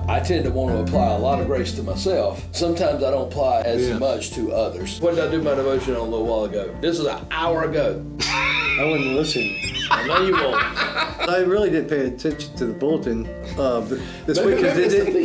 I tend to want to apply a lot of grace to myself. Sometimes I don't apply as much to others. What did I do my devotion on a little while ago? This is an hour ago. I wasn't listening. I know you won't. I really didn't pay attention to the bulletin this week because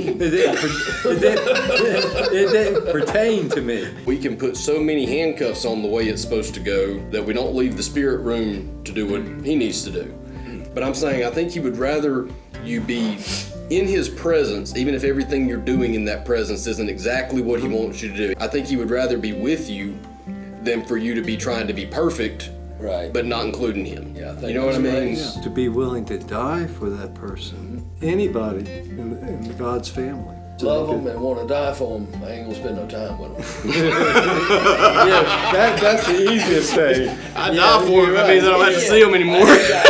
it didn't pertain to me. We can put so many handcuffs on the way it's supposed to go that we don't leave the spirit room to do what he needs to do. But I'm saying I think he would rather you be in his presence, even if everything you're doing in that presence isn't exactly what he wants you to do. I think he would rather be with you than for you to be trying to be perfect, right, but not including him. Yeah, I think you know what I mean? Yeah. To be willing to die for that person, anybody in God's family. Love them and want to die for them. I ain't gonna spend no time with them. Yeah, that's the easiest thing. I die for him. That means I don't have to see him anymore.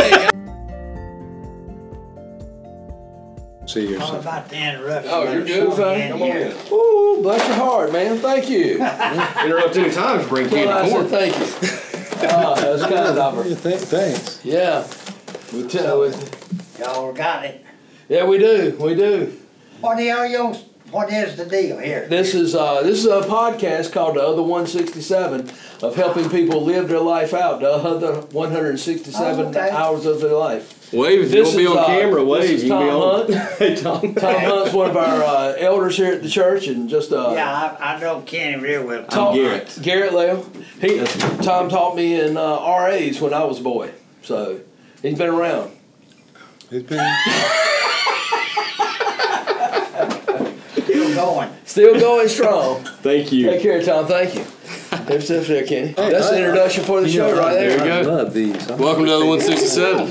See How yourself. about the interruption? Oh, you're good, fella. Come on in. Ooh, bless your heart, man. Thank you. Interrupt any time to bring Well, I candy said corn. thank you. That's kind of Thanks. Yeah. Y'all got it. Yeah, we do. We do. What is the deal here? This is a podcast called The Other 167 of helping people live their life out, the other 167 Okay. hours of their life. Wave if you This want to be is, on camera. this Wave. is You can be Tom on. Hunt. Hey, Tom. Tom Hunt's one of our elders here at the church, and just Yeah, I know Kenny real well. Tom, Garrett. Garrett Leo. Tom taught me in RAs when I was a boy, so he's been around. It's been Still going. Still going strong. Thank you. Take care, Tom. Thank you. There's stuff there, Kenny. That's the introduction for the show right there. There you go. I love these. Welcome to the other 167.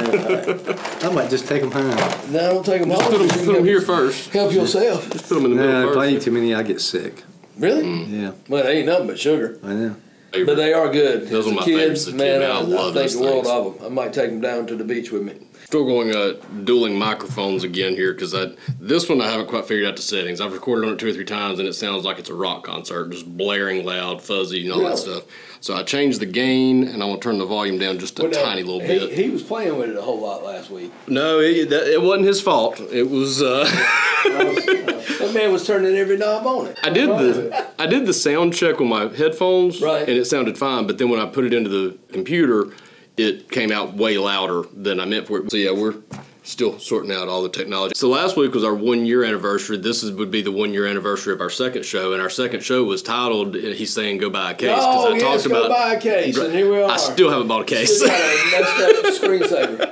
I might just take them home. No, don't take them home. Put them here first. Help yourself. Just put them in the middle No, if I first. eat too many, I get sick. Really? Yeah, Well, they ain't nothing but sugar. I know. But they are good. Those As are a my kid, favorites as a kid, man, man. I I love think those the world things. of them. I might take them down to the beach with me. Still going dueling microphones again here because this one I haven't quite figured out the settings. I've recorded on it 2 or 3 times and it sounds like it's a rock concert, just blaring loud, fuzzy, and all Really? that stuff. So I changed the gain and I'm gonna turn the volume down just a Well, now, tiny little bit. He was playing with it a whole lot last week. No, it wasn't his fault. It was. That man was turning every knob on it. I did the sound check with my headphones, Right. and it sounded fine. But then when I put it into the computer, it came out way louder than I meant for it. So yeah, we're still sorting out all the technology. So last week was our 1 year anniversary. This would be the 1 year anniversary of our second show, and our second show was titled "He's Saying Go Buy a Case" Oh, yes, go buy a case, and here we are. I still haven't bought a case. Still got a messed up screensaver.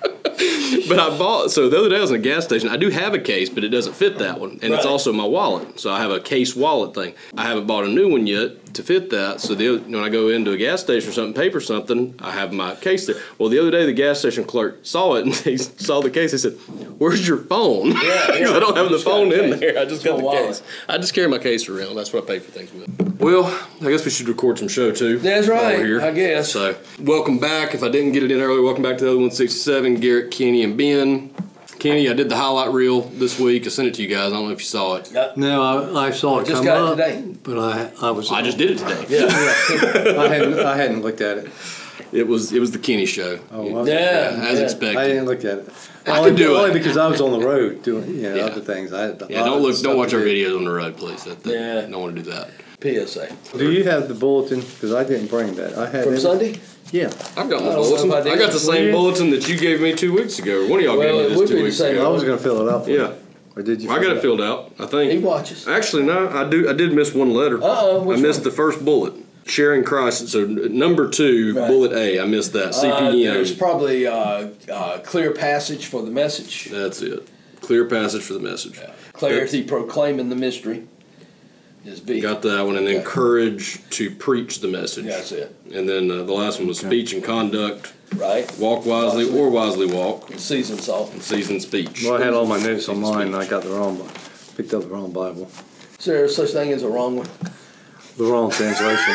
But so the other day I was in a gas station. I do have a case, but it doesn't fit that one. And it's Right. also my wallet. So I have a case wallet thing. I haven't bought a new one yet to fit that. So when I go into a gas station or something, pay for something, I have my case there. Well, the other day the gas station clerk saw it and he saw the case. He said, "Where's your phone?" Yeah. Because I don't have the Just got phone a in case. there. I just got my the wallet. case. I just carry my case around. That's what I pay for things with. Well, I guess we should record some show too. That's while right, we're here. I guess. So, welcome back. If I didn't get it in earlier, welcome back to the other 167. Garrett, Kenny, and Ben. Kenny, I did the highlight reel this week. I sent it to you guys. I don't know if you saw it. No, I saw it Just come got it up, today. but I was. I just did it today. Yeah. I hadn't looked at it. It was the Kenny show. Oh, well, Yeah. As yeah. expected. I didn't look at it. I could do only it. because I was on the road doing Yeah. other things. I had a Yeah, lot of don't stuff watch to our do. videos on the road, please. Yeah. Don't want to do that. PSA. Do you have the bulletin? Because I didn't bring that. I had From it. Sunday? Yeah. I've got I my don't know bulletin. if I I, did. got the same Weird. bulletin that you gave me 2 weeks ago. Or one of y'all Well, gave it me this would 2 be the weeks same. ago. I was going to fill it out. For Yeah. you. Or did you? I fill got it filled out, I think. He watches. Actually, no, I did miss one letter. Uh-oh, I which missed one? the first bullet. Sharing Christ. So number 2, Right. bullet A. I missed that. There's CPM. probably clear passage for the message. That's it. Clear passage for the message. Clarity proclaiming the mystery is B. Got that one, and then courage to preach the message. Yeah, that's it. And then the last one was speech and conduct. Right? Walk wisely or wisely walk. Seasoned salt. And seasoned speech. Well, I had all my notes on mine, and I got the wrong one. Picked up the wrong Bible. Is there such thing as a wrong one? The wrong translation.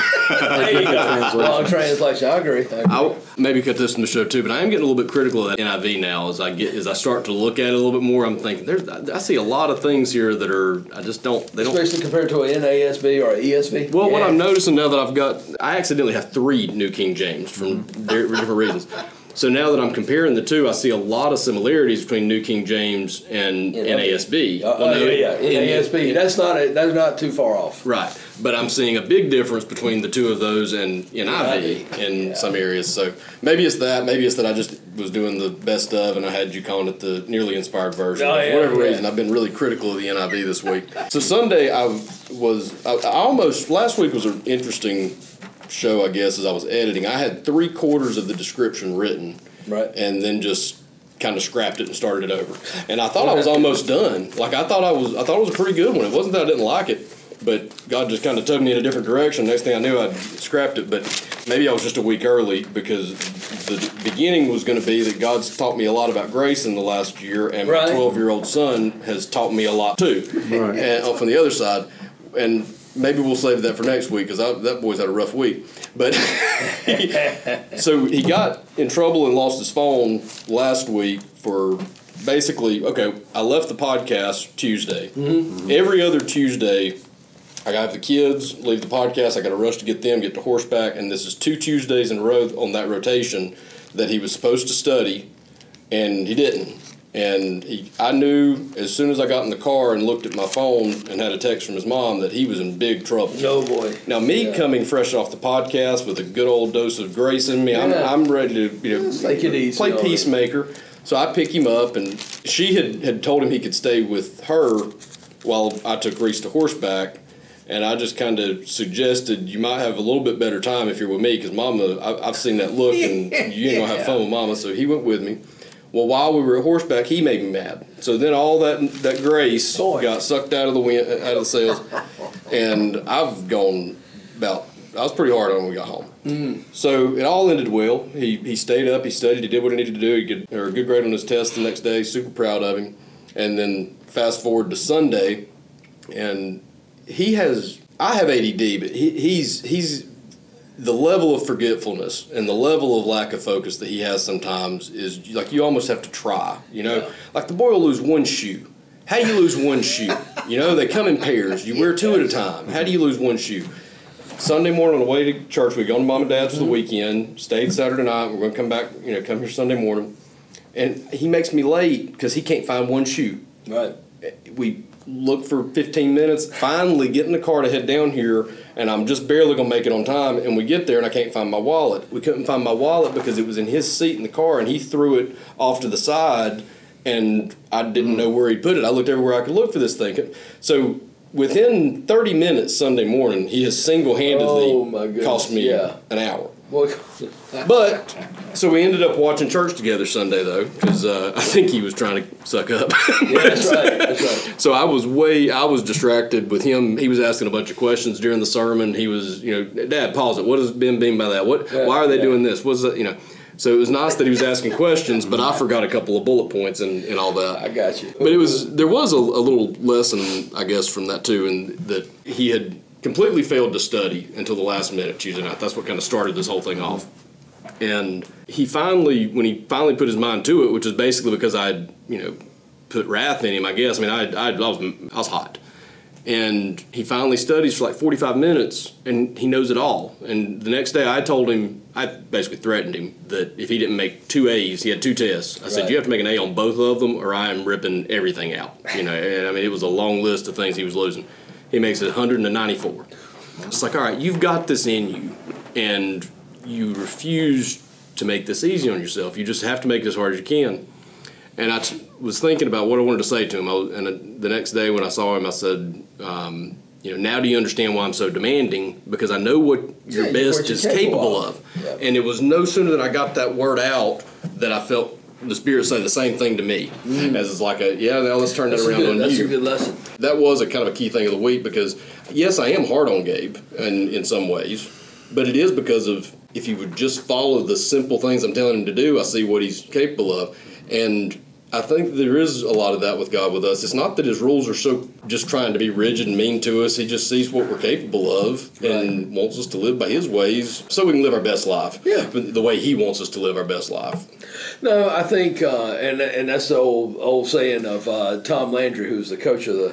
Wrong translation. I agree. I'll maybe cut this in the show too, but I am getting a little bit critical of that NIV now as I start to look at it a little bit more. I'm thinking I see a lot of things here that are they don't. Especially compared to an NASB or an ESV. Well, what Yeah. I'm noticing now that I accidentally have 3 New King James from different reasons. So now that I'm comparing the two, I see a lot of similarities between New King James and NASB. NASB. That's not too far off. Right. But I'm seeing a big difference between the two of those and NIV in some areas. So maybe it's that. Maybe it's that I just was doing the best of and I had you calling it the nearly inspired version. For whatever reason, I've been really critical of the NIV this week. So Sunday, I almost, last week was an interesting show, I guess, as I was editing. I had 3/4 of the description written. Right. And then just kind of scrapped it and started it over. And I thought I was almost done. Like I thought it was a pretty good one. It wasn't that I didn't like it, but God just kind of took me in a different direction. Next thing I knew, I'd scrapped it. But maybe I was just a week early because the beginning was going to be that God's taught me a lot about grace in the last year, and my 12-year-old son has taught me a lot too. Right. And from the other side, and maybe we'll save that for next week because that boy's had a rough week. But so he got in trouble and lost his phone last week for basically, I left the podcast Tuesday. Mm-hmm. Every other Tuesday, I got the kids, leave the podcast, I got to rush to get them, get to horseback, and this is 2 Tuesdays in a row on that rotation that he was supposed to study, and he didn't. And I knew as soon as I got in the car and looked at my phone and had a text from his mom that he was in big trouble. Oh boy! Now coming fresh off the podcast with a good old dose of grace in me, I'm ready to take it easy, play peacemaker. So I pick him up, and she had told him he could stay with her while I took Reese to horseback. And I just kind of suggested you might have a little bit better time if you're with me because Mama, I've seen that look and you ain't gonna have fun with Mama. So he went with me. Well, while we were at horseback, he made me mad. So then all that grace got sucked out of the wind, out of the sails, and I've gone I was pretty hard on when we got home. Mm. So it all ended well. He stayed up, he studied, he did what he needed to do. He got a good grade on his test the next day. Super proud of him. And then fast forward to Sunday, and I have ADD, but he's the level of forgetfulness and the level of lack of focus that he has sometimes is like you almost have to try, Like the boy will lose one shoe. How do you lose one shoe? They come in pairs. You wear 2 at a time. How do you lose one shoe? Sunday morning on the way to church, we go to Mom and Dad's for the weekend, stayed Saturday night, we're going to come back, come here Sunday morning. And he makes me late because he can't find one shoe. Right. We look for 15 minutes, finally get in the car to head down here, and I'm just barely going to make it on time, and we get there and I can't find my wallet. We couldn't find my wallet because it was in his seat in the car, and he threw it off to the side, and I didn't know where he put it. I looked everywhere I could look for this thing. So within 30 minutes Sunday morning, he has single-handedly cost me an hour. But so we ended up watching church together Sunday though, because I think he was trying to suck up. That's right. So I was distracted with him. He was asking a bunch of questions during the sermon. He was, Dad, pause it. What does Ben mean by that? Why are they doing this? What's that? So it was nice that he was asking questions, but I forgot a couple of bullet points and all that. I got you. But there was a little lesson, I guess, from that too, and that he had completely failed to study until the last minute Tuesday night. That's what kind of started this whole thing off. And when he finally put his mind to it, which is basically because I'd, put wrath in him, I guess. I mean, I was hot. And he finally studies for like 45 minutes, and he knows it all. And the next day I told him, I basically threatened him that if he didn't make 2 A's, he had 2 tests. I said, you have to make an A on both of them or I am ripping everything out. And I mean, it was a long list of things he was losing. He makes it 194. It's like, all right, you've got this in you, and you refuse to make this easy on yourself. You just have to make it as hard as you can. And I was thinking about what I wanted to say to him. And the next day when I saw him, I said, now do you understand why I'm so demanding? Because I know what your best is capable of. Yeah. And it was no sooner than I got that word out that I felt the Spirit say the same thing to me. As it's like now let's turn that around on you. That's a good lesson. That was a kind of a key thing of the week because, yes, I am hard on Gabe in some ways, but it is because of if he would just follow the simple things I'm telling him to do, I see what he's capable of. And I think there is a lot of that with God with us. It's not that his rules are so just trying to be rigid and mean to us. He just sees what we're capable of and wants us to live by his ways so we can live our best life. Yeah. The way he wants us to live our best life. No, I think, and that's the old saying of Tom Landry, who's the coach of the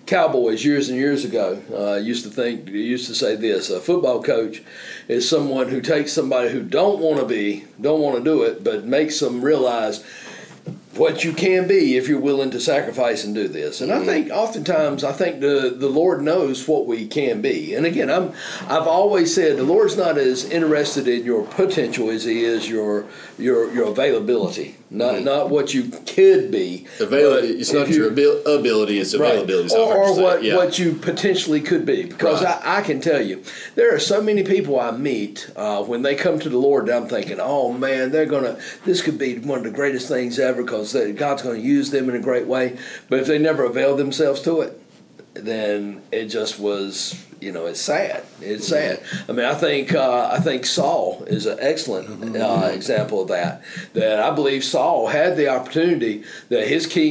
cowboys years and years ago used to say this: a football coach is someone who takes somebody who don't want to do it, but makes them realize what you can be if you're willing to sacrifice and do this. And I think oftentimes the Lord knows what we can be. And again, I've always said the Lord's not as interested in your potential as He is your availability. Not what you could be. It's not your ability, it's availability. Right. Or what you potentially could be. Because I can tell you, there are so many people I meet when they come to the Lord that I'm thinking, oh man, this could be one of the greatest things ever because God's going to use them in a great way. But if they never avail themselves to it, then it just was, it's sad. It's sad. I mean, I think Saul is an excellent example of that. That I believe Saul had the opportunity that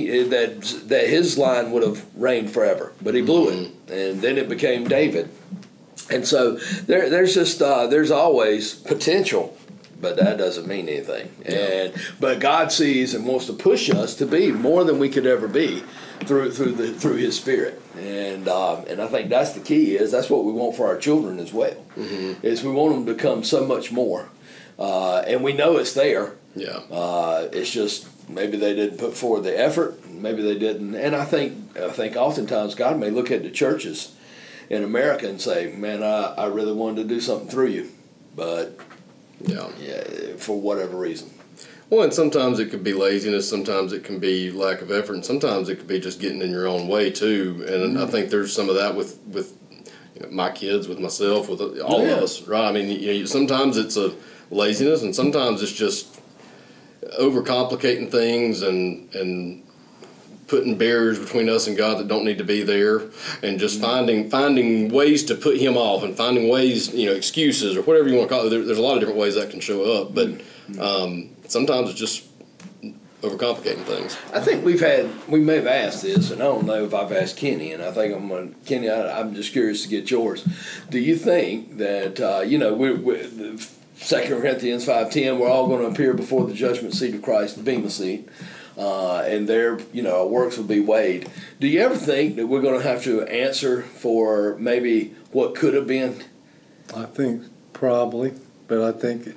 his line would have reigned forever, but he blew it, and then it became David. And so there's always potential. But that doesn't mean anything. But God sees and wants to push us to be more than we could ever be through His Spirit. And I think that's the key. That's what we want for our children as well. Is we want them to become so much more. And we know it's there. Yeah. It's just maybe they didn't put forward the effort. Maybe they didn't. And I think oftentimes God may look at the churches in America and say, "Man, I really wanted to do something through you, but." Yeah, for whatever reason. Well, and sometimes it could be laziness, sometimes it can be lack of effort, and sometimes it could be just getting in your own way too. And I think there's some of that with my kids, with myself, with all of us, right? I mean, sometimes it's a laziness, and sometimes it's just overcomplicating things and putting barriers between us and God that don't need to be there, and just finding ways to put Him off, and finding ways, excuses or whatever you want to call it. There's a lot of different ways that can show up, but sometimes it's just overcomplicating things. I think we may have asked this, and I don't know if I've asked Kenny, and I think Kenny, I'm just curious to get yours. Do you think that, we're 2 Corinthians 5:10, we're all going to appear before the judgment seat of Christ, the Bema seat, and there, our works will be weighed. Do you ever think that we're going to have to answer for maybe what could have been? I think probably, but I think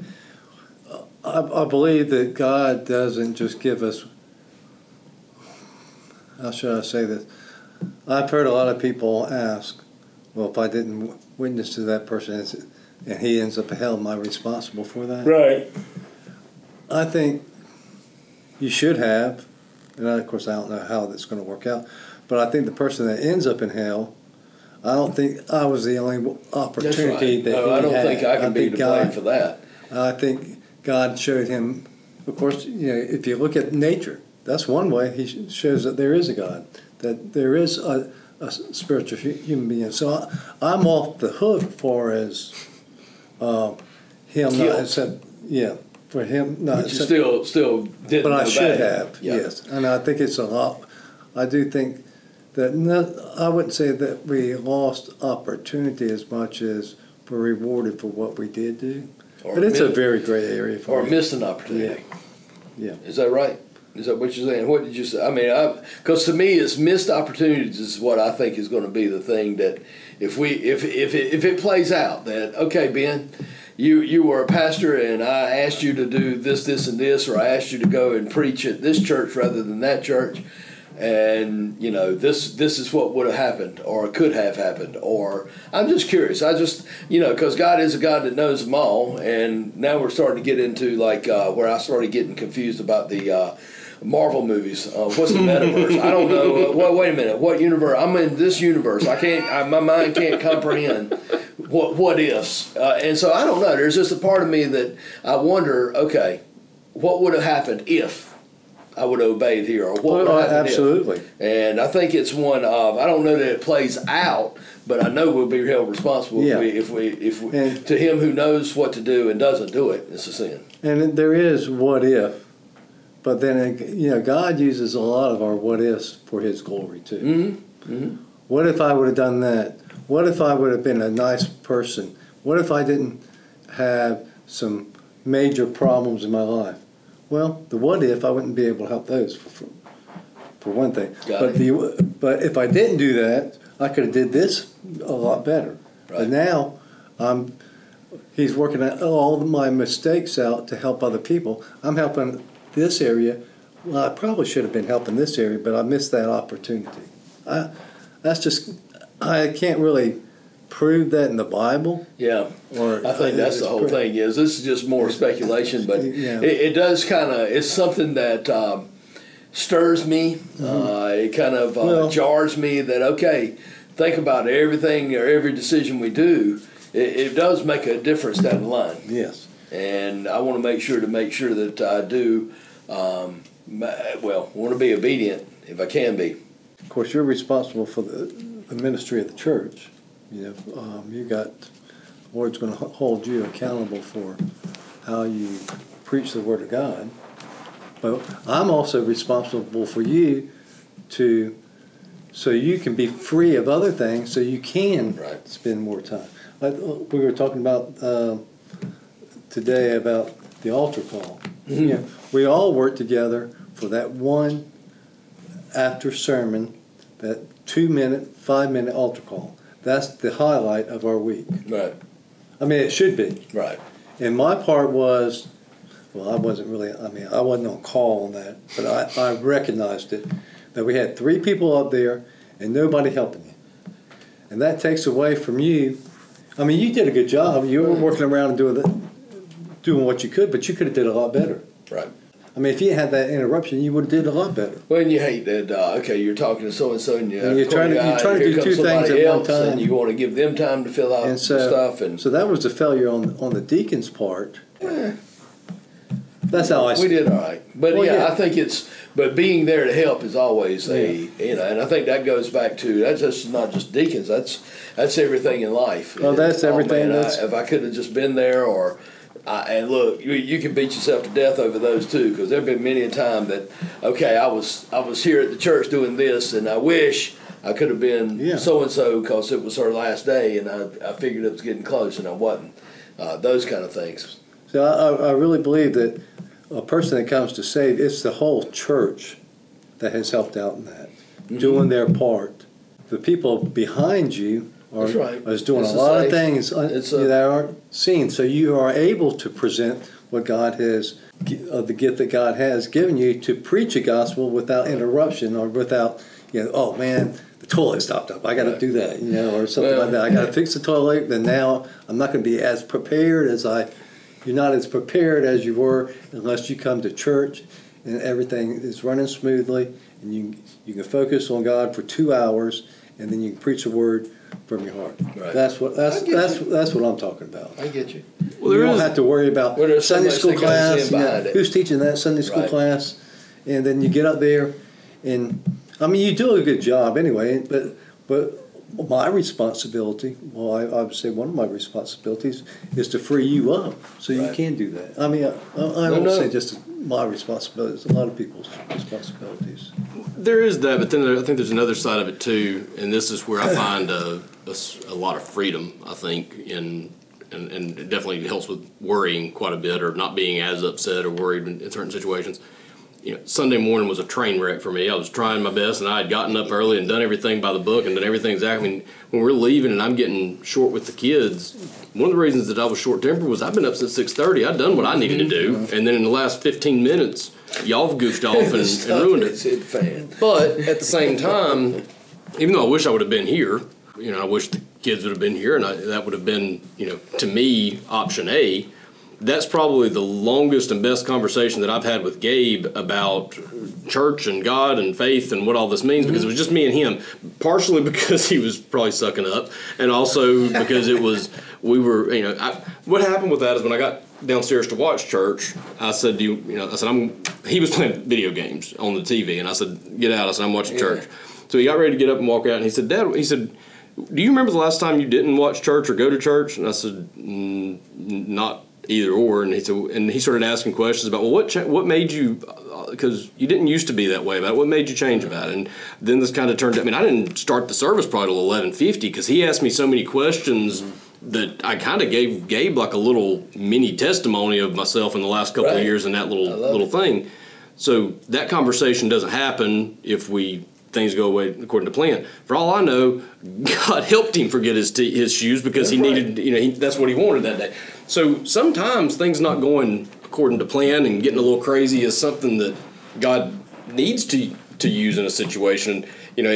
I believe that God doesn't just give us. How should I say this? I've heard a lot of people ask, "Well, if I didn't witness to that person and he ends up in hell, am I responsible for that?" Right. I think you should have, and of course I don't know how that's going to work out, but I think the person that ends up in hell, I don't think I was the only opportunity that he had. I don't think I can be to blame for that. I think God showed him, of course, if you look at nature, that's one way He shows that there is a God, that there is a spiritual human being. So I'm off the hook as far as him not accept, for him not but you still didn't. But I should that. have, yes. And I think it's a lot. I do think that I wouldn't say that we lost opportunity as much as we're rewarded for what we did do. But it's a very gray area for me. Or missed an opportunity. Yeah. Is that right? Is that what you're saying? What did you say? I mean, because to me, it's missed opportunities is what I think is going to be the thing that if it plays out that, okay, Ben, you were a pastor and I asked you to do this, and this, or I asked you to go and preach at this church rather than that church, and this is what would have happened or could have happened, or I'm just curious. I just because God is a God that knows them all, and now we're starting to get into where I started getting confused about the Marvel movies. What's the metaverse? I don't know. Wait a minute. What universe? I'm in this universe. I can't. My mind can't comprehend what ifs. And so I don't know. There's just a part of me that I wonder. Okay, what would have happened if I would have obeyed here, or what would have happened absolutely. If? And I think it's one of. I don't know that it plays out, but I know we'll be held responsible if we to him who knows what to do and doesn't do it. It's a sin. And there is what if. But then, God uses a lot of our what ifs for His glory, too. Mm-hmm. Mm-hmm. What if I would have done that? What if I would have been a nice person? What if I didn't have some major problems in my life? Well, the what if, I wouldn't be able to help those for one thing. Got it. But if I didn't do that, I could have did this a lot better. Right. But now, he's working all of my mistakes out to help other people. I'm helping this area. Well, I probably should have been helping this area, but I missed that opportunity. I can't really prove that in the Bible. Yeah, Or I think that's the whole thing. Is this is just more speculation, but Yeah. it does kind of. It's something that stirs me. It kind of Well- jars me that okay, think about everything or every decision we do. It does make a difference down the line, Yes. and I want to make sure that I do. Want to be obedient if I can be. Of course, you're responsible for the ministry of the church. You got the Lord's going to hold you accountable for how you preach the Word of God. But I'm also responsible for you so you can be free of other things, so you can Right. spend more time. We were talking about today about the altar call. Mm-hmm. We all work together for that one after sermon, that 2-minute, 5-minute altar call. That's the highlight of our week. Right, I mean, it should be. right. And my part was, well, I wasn't on call on that, but I recognized it, that we had 3 people up there and nobody helping you. And that takes away from you. I mean, you did a good job. You were working around and doing what you could, but you could have did a lot better. Right. I mean, if you had that interruption, you would have did a lot better. Well, and you hate that. Okay, you're talking to so and so, and you're trying to do 2 things at one time, and you want to give them time to fill out And stuff. And so that was a failure on the deacon's part. That's how I see we did all right, but Well, yeah, yeah. I think but being there to help is always and I think that goes back to that's just not just deacons. That's everything in life. Well, that's everything. Man, if I could have just been there, and look, you can beat yourself to death over those too, because there've been many a time that okay, I was here at the church doing this, and I wish I could have been so and so because it was her last day, and I figured it was getting close, and I wasn't. Those kind of things. So I really believe that a person that comes to save, it's the whole church that has helped out in that, doing their part. The people behind you That's right. is doing It's a lot of safe. things It's that aren't seen. So you are able to present what God has, the gift that God has given you to preach a gospel without interruption or without, oh man, the toilet stopped up. I got to do that, or something like that. I got to fix the toilet. Then now I'm not going to be as prepared You're not as prepared as you were unless you come to church and everything is running smoothly, and you can focus on God for 2 hours, and then you can preach the word from your heart. Right. That's what I'm talking about. I get you. Well, You there don't is. have to worry about Well, there's so Sunday much school that goes class. in behind it. Who's teaching that Sunday school Right. class? And then you get up there, and I mean, you do a good job anyway. But my responsibility, I would say one of my responsibilities is to free you up so you Right. can do that. I mean, I don't say just my responsibility; it's a lot of people's responsibilities. There is that, but then I think there's another side of it too, and this is where I find a lot of freedom. I think and it definitely helps with worrying quite a bit, or not being as upset or worried in certain situations. Sunday morning was a train wreck for me. I was trying my best, and I had gotten up early and done everything by the book and done everything exactly. When we're leaving and I'm getting short with the kids, one of the reasons that I was short-tempered was I've been up since 6:30. I'd done what I needed to do, and then in the last 15 minutes, y'all have goofed off and ruined it. Hit fan. But at the same time, even though I wish I would have been here, I wish the kids would have been here, and that would have been, to me, option A. That's probably the longest and best conversation that I've had with Gabe about church and God and faith and what all this means, because it was just me and him, partially because he was probably sucking up, and also because what happened with that is when I got downstairs to watch church, I said, he was playing video games on the TV, and I said, get out. I said, I'm watching church. So he got ready to get up and walk out, and he said, Dad, do you remember the last time you didn't watch church or go to church? And I said, not either or. And he started asking questions about, well, what made you, because you didn't used to be that way about it. What made you change about it? And then this kind of turned out, I didn't start the service probably till 11:50, because he asked me so many questions that I kind of gave Gabe like a little mini testimony of myself in the last couple of years in that little thing. So that conversation doesn't happen if things go away according to plan. For all I know, God helped him forget his shoes because he needed, that's what he wanted that day. So sometimes things not going according to plan and getting a little crazy is something that God needs to use in a situation.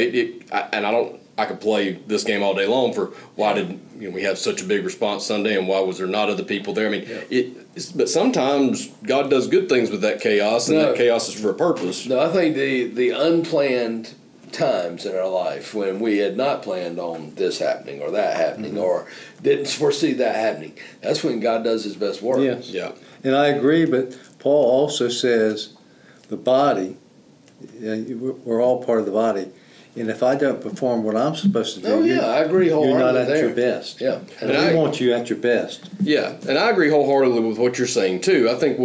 I could play this game all day long for why did we have such a big response Sunday and why was there not other people there? I mean, but sometimes God does good things with that chaos, and that chaos is for a purpose. No, I think the unplanned times in our life when we had not planned on this happening or that happening or didn't foresee that happening, that's when God does his best work. Yes. Yeah. And I agree, but Paul also says the body, we're all part of the body. And if I don't perform what I'm supposed to do, I agree you're wholeheartedly not at there. your best. Yeah. And we want you at your best. Yeah, and I agree wholeheartedly with what you're saying too. I think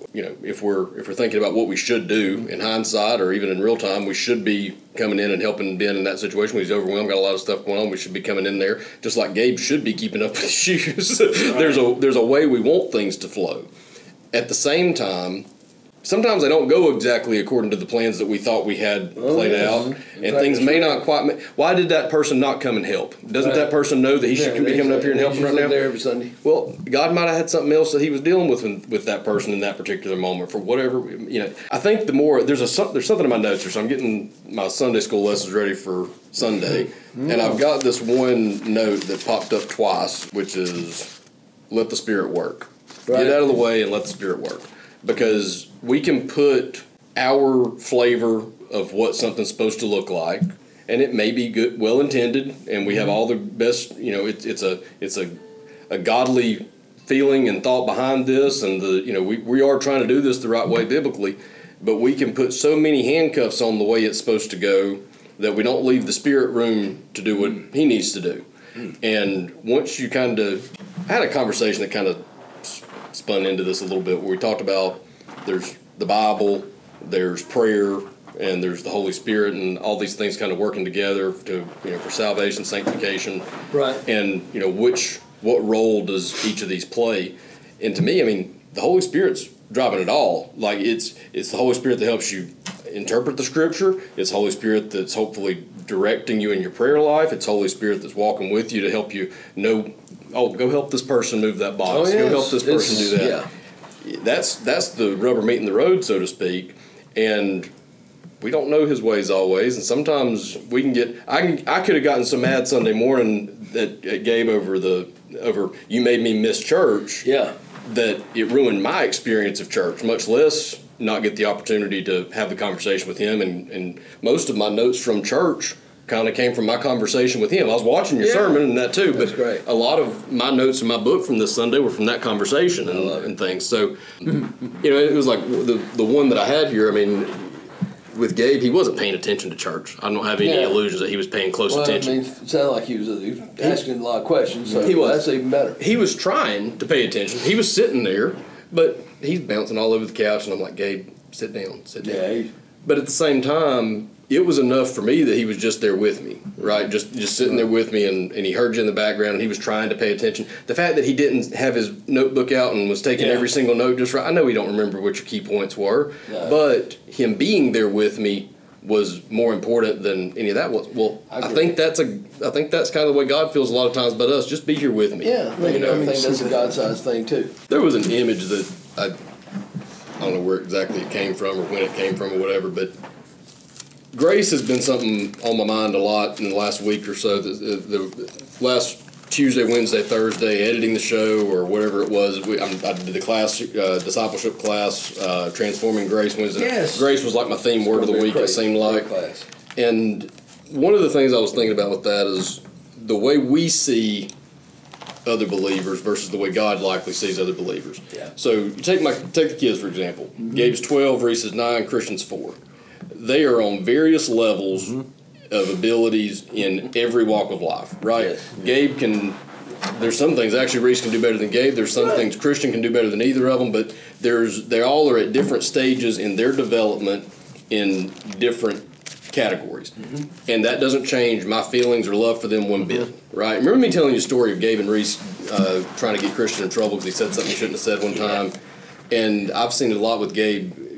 if we're thinking about what we should do in hindsight or even in real time, we should be coming in and helping Ben in that situation when he's overwhelmed, got a lot of stuff going on. We should be coming in there, just like Gabe should be keeping up with his shoes. There's a way we want things to flow. At the same time, sometimes they don't go exactly according to the plans that we thought we had played out, and things may not quite. Why did that person not come and help? Doesn't that person know that he should be coming up here and helping right now? There every Sunday. Well, God might have had something else that He was dealing with that person in that particular moment for whatever. I think the more there's something in my notes here, so I'm getting my Sunday school lessons ready for Sunday, and I've got this one note that popped up twice, which is let the Spirit work. Right. Get out of the way and let the Spirit work. Because we can put our flavor of what something's supposed to look like, and it may be good, well intended, and we have all the best. It's a godly feeling and thought behind this, and we are trying to do this the right way biblically, but we can put so many handcuffs on the way it's supposed to go that we don't leave the Spirit room to do what He needs to do. And once you I had a conversation that kind of spun into this a little bit where we talked about there's the Bible, there's prayer, and there's the Holy Spirit, and all these things kind of working together for salvation, sanctification, Right. And what role does each of these play? And to me, I mean, the Holy Spirit's driving it all. Like it's the Holy Spirit that helps you interpret the Scripture. It's Holy Spirit that's hopefully directing you in your prayer life. It's Holy Spirit that's walking with you to help you know. Oh, go help this person move that box. Go help this person do that. Yeah. That's the rubber meeting the road, so to speak. And we don't know His ways always, and sometimes we can get. I could have gotten so mad Sunday morning at Gabe over you made me miss church. Yeah. That it ruined my experience of church, much less not get the opportunity to have the conversation with him. And most of my notes from church kind of came from my conversation with him. I was watching your sermon and that too, but great. A lot of my notes in my book from this Sunday were from that conversation and things. So, it was like the one that I had here. I mean, with Gabe, he wasn't paying attention to church. I don't have any illusions that he was paying close attention. I mean, it sounded like he was asking a lot of questions, so He was. that's even better. He was trying to pay attention. He was sitting there, but he's bouncing all over the couch, and I'm like, Gabe, sit down. Yeah. But at the same time, it was enough for me that he was just there with me, right? Just sitting there with me, and he heard you in the background, and he was trying to pay attention. The fact that he didn't have his notebook out and was taking every single note just right, I know he don't remember what your key points were, but him being there with me was more important than any of that was. Well, I think that's kind of the way God feels a lot of times about us. Just be here with me. Yeah, I think that's a God-sized thing too. There was an image that I don't know where exactly it came from or when it came from or whatever, but grace has been something on my mind a lot in the last week or so. The last Tuesday, Wednesday, Thursday, editing the show or whatever it was, I did the class, discipleship class, Transforming Grace Wednesday. Yes. Grace was like my theme word of the week, it seemed like. Class. And one of the things I was thinking about with that is the way we see other believers versus the way God likely sees other believers. Yeah. So you take the kids, for example. Mm-hmm. Gabe's 12, Reese is 9, Christian's 4. They are on various levels of abilities in every walk of life, right? Yes. Gabe there's some things, actually Reese can do better than Gabe. There's some things Christian can do better than either of them, but they all are at different stages in their development in different categories. Mm-hmm. And that doesn't change my feelings or love for them one bit, right? Remember me telling you a story of Gabe and Reese trying to get Christian in trouble because he said something he shouldn't have said one time. And I've seen it a lot with Gabe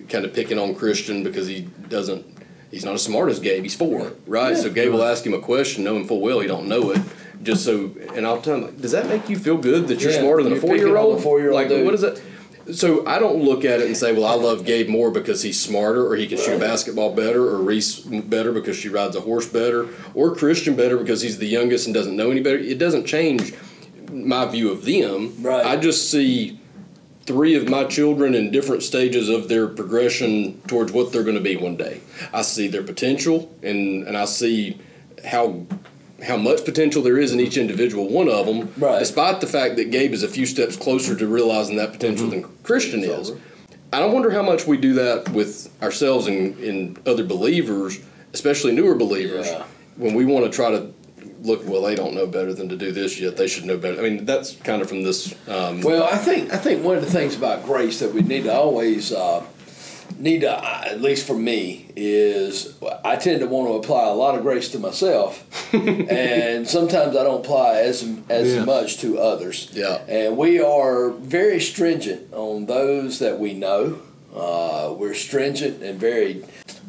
kind of picking on Christian because he's not as smart as Gabe. He's 4, right? So Gabe will ask him a question knowing full well he don't know it. Just so, and I'll tell him, like, does that make you feel good that you're smarter than a 4-year-old? Like, dude. what is that? So I don't look at it and say, well, I love Gabe more because he's smarter, or he can shoot a basketball better, or Reese better because she rides a horse better, or Christian better because he's the youngest and doesn't know any better. It doesn't change my view of them. Right. I just see 3 of my children in different stages of their progression towards what they're going to be one day. I see their potential, and I see how much potential there is in each individual one of them, despite the fact that Gabe is a few steps closer to realizing that potential than Christian is. I don't wonder how much we do that with ourselves and other believers, especially newer believers, when we want to try to look, well, they don't know better than to do this yet. They should know better. I mean, that's kind of from this. Well, I think one of the things about grace that we need to always at least for me, is I tend to want to apply a lot of grace to myself, and sometimes I don't apply as much to others. Yeah. And we are very stringent on those that we know. We're stringent and very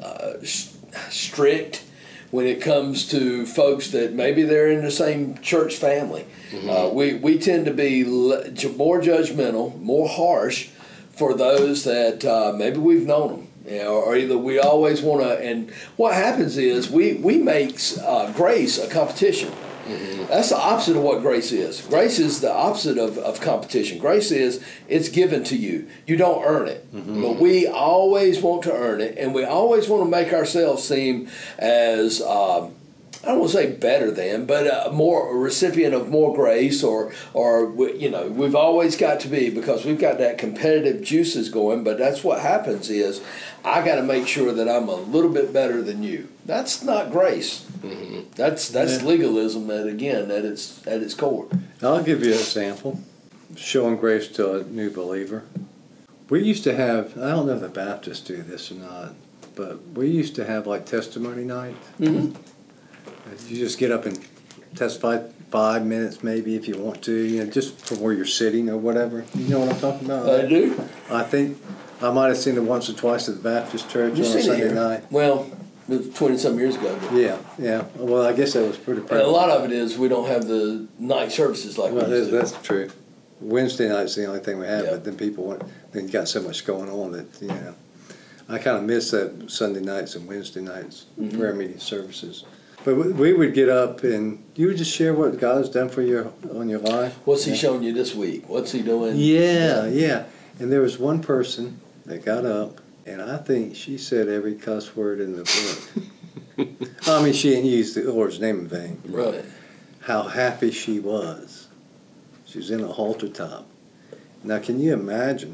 strict when it comes to folks that maybe they're in the same church family. Mm-hmm. We tend to be more judgmental, more harsh for those that maybe we've known them, or either we always want to. And what happens is we make grace a competition. Mm-hmm. That's the opposite of what grace is. Grace is the opposite of competition. Grace is it's given to you. You don't earn it. Mm-hmm. But we always want to earn it, and we always want to make ourselves seem as I don't want to say better than, but a recipient of more grace, or we've always got to be, because we've got that competitive juices going. But that's what happens is I got to make sure that I'm a little bit better than you. That's not grace. Mm-hmm. That's legalism at its core. I'll give you an example, showing grace to a new believer. We used to have, I don't know if the Baptists do this or not, but we used to have like testimony night. Mm-hmm. You just get up and testify 5 minutes maybe if you want to, just from where you're sitting or whatever. You know what I'm talking about? I do. I think I might have seen it once or twice at the Baptist church on a Sunday night. Well, it was 20-some years ago. Yeah. Well, I guess that was pretty prevalent. And a lot of it is we don't have the night services like we used to. That's true. Wednesday night's the only thing we have, but then then you got so much going on that, I kind of miss that Sunday nights and Wednesday nights prayer meeting services. But we would get up and you would just share what God has done for you on your life. What's He showing you this week? What's He doing? Yeah. And there was one person that got up, and I think she said every cuss word in the book. I mean, she didn't use the Lord's name in vain. Right. How happy she was. She was in a halter top. Now, can you imagine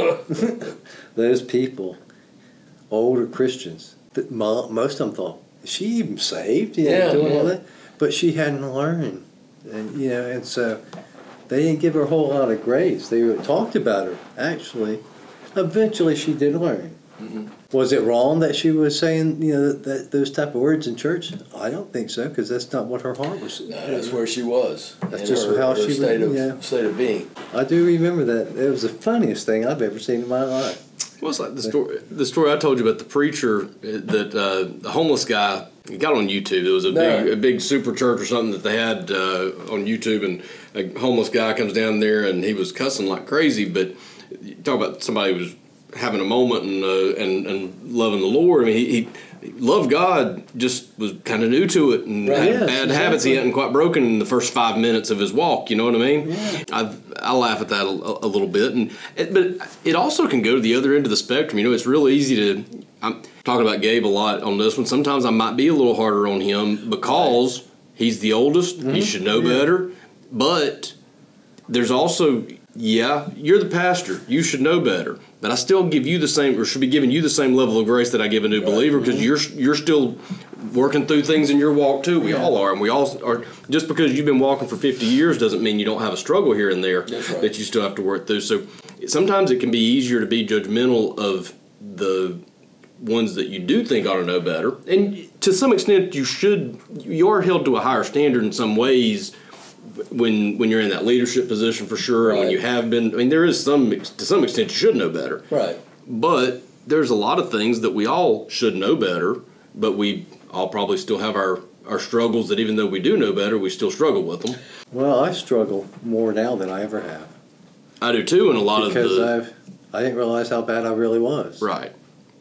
those people, older Christians, that most of them thought, is she even saved? Doing all that? But she hadn't learned. And so they didn't give her a whole lot of grace. They talked about her, actually. Eventually she did learn. Mm-hmm. Was it wrong that she was saying, those type of words in church? I don't think so, because that's not what her heart was. No, that's where she was. That's just how she was. State of being. I do remember that. It was the funniest thing I've ever seen in my life. Well, it's like the story I told you about the preacher that the homeless guy. He got on YouTube. It was a big super church or something that they had on YouTube, and a homeless guy comes down there and he was cussing like crazy. But you talk about somebody who was having a moment and loving the Lord. I mean, he loved God, just was kind of new to it and had bad habits he hadn't quite broken in the first 5 minutes of his walk. You know what I mean? Yeah. I laugh at that a little bit, but it also can go to the other end of the spectrum. It's real easy to. I'm talking about Gabe a lot on this one. Sometimes I might be a little harder on him because he's the oldest. Mm-hmm. He should know better. But there's also, you're the pastor. You should know better. But I still give you the same, or should be giving you the same level of grace that I give a new believer, because you're still working through things in your walk too. We all are, and we all are. Just because you've been walking for 50 years doesn't mean you don't have a struggle here and there that you still have to work through. So sometimes it can be easier to be judgmental of the ones that you do think ought to know better, and to some extent you are held to a higher standard in some ways when you're in that leadership position, for sure. And when you have been, there is to some extent you should know better, right? But there's a lot of things that we all should know better, but we all probably still have our struggles that even though we do know better, we still struggle with them. Well, I struggle more now than I ever have. I do too, and a lot because of the... I didn't realize how bad I really was. Right.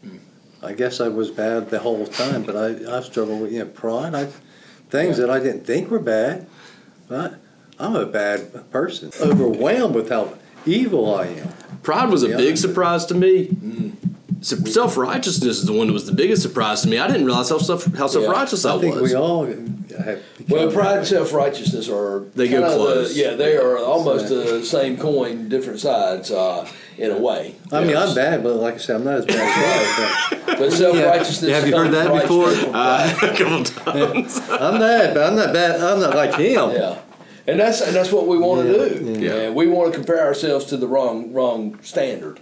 I guess I was bad the whole time, but I struggled with pride. Things that I didn't think were bad. But I'm a bad person, overwhelmed with how evil I am. Pride was a big surprise to me. Self-righteousness is the one that was the biggest surprise to me. I didn't realize how self-righteous I was. I think we all have Well, pride and self-righteousness are... They go close. They are almost the same coin, different sides in a way. I mean, I'm bad, but like I said, I'm not as bad as you are. But self-righteousness... Have you heard that before? A couple times. I'm bad, but I'm not bad. I'm not like him. Yeah. And that's what we want to do. Yeah. And we want to compare ourselves to the wrong standard.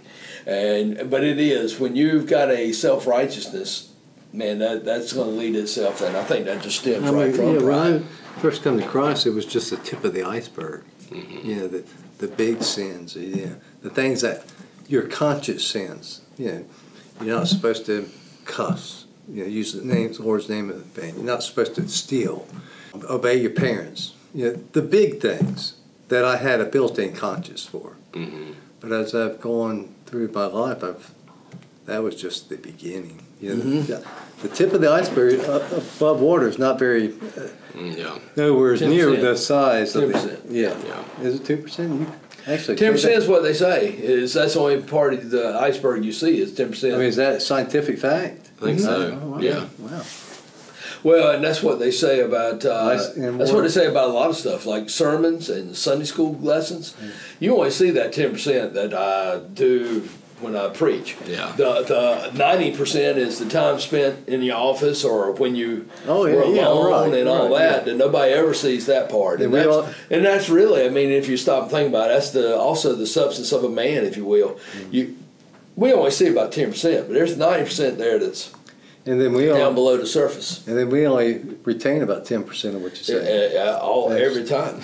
But it is, when you've got a self-righteousness, man, that's going to lead itself, and I think that just stems from pride. When I first come to Christ, it was just the tip of the iceberg. Mm-hmm. The big sins, the things that your conscious sins. You're not supposed to cuss. Use the Lord's name in vain. You're not supposed to steal. Obey your parents. The big things that I had a built-in conscience for. Mm-hmm. But as I've gone through my life, that was just the beginning. The tip of the iceberg above water is not very nowhere 10%. near the size of 10%. Yeah. Is it 2%? Actually, 10% is what they say. That's the only part of the iceberg you see is 10%. I mean, is that scientific fact? I think so. Oh, wow. Yeah. Wow. Well, and that's what they say about that's and what they say about a lot of stuff, like sermons and Sunday school lessons. You only see that 10% that I do when I preach. Yeah. The 90% is the time spent in the office or when you were alone and all that. And nobody ever sees that part. And that's really, I mean, if you stop and think about it, that's also the substance of a man, if you will. We only see about 10%, but there's 90% there that's down below the surface. And then we only retain about 10% of what you say. Every time.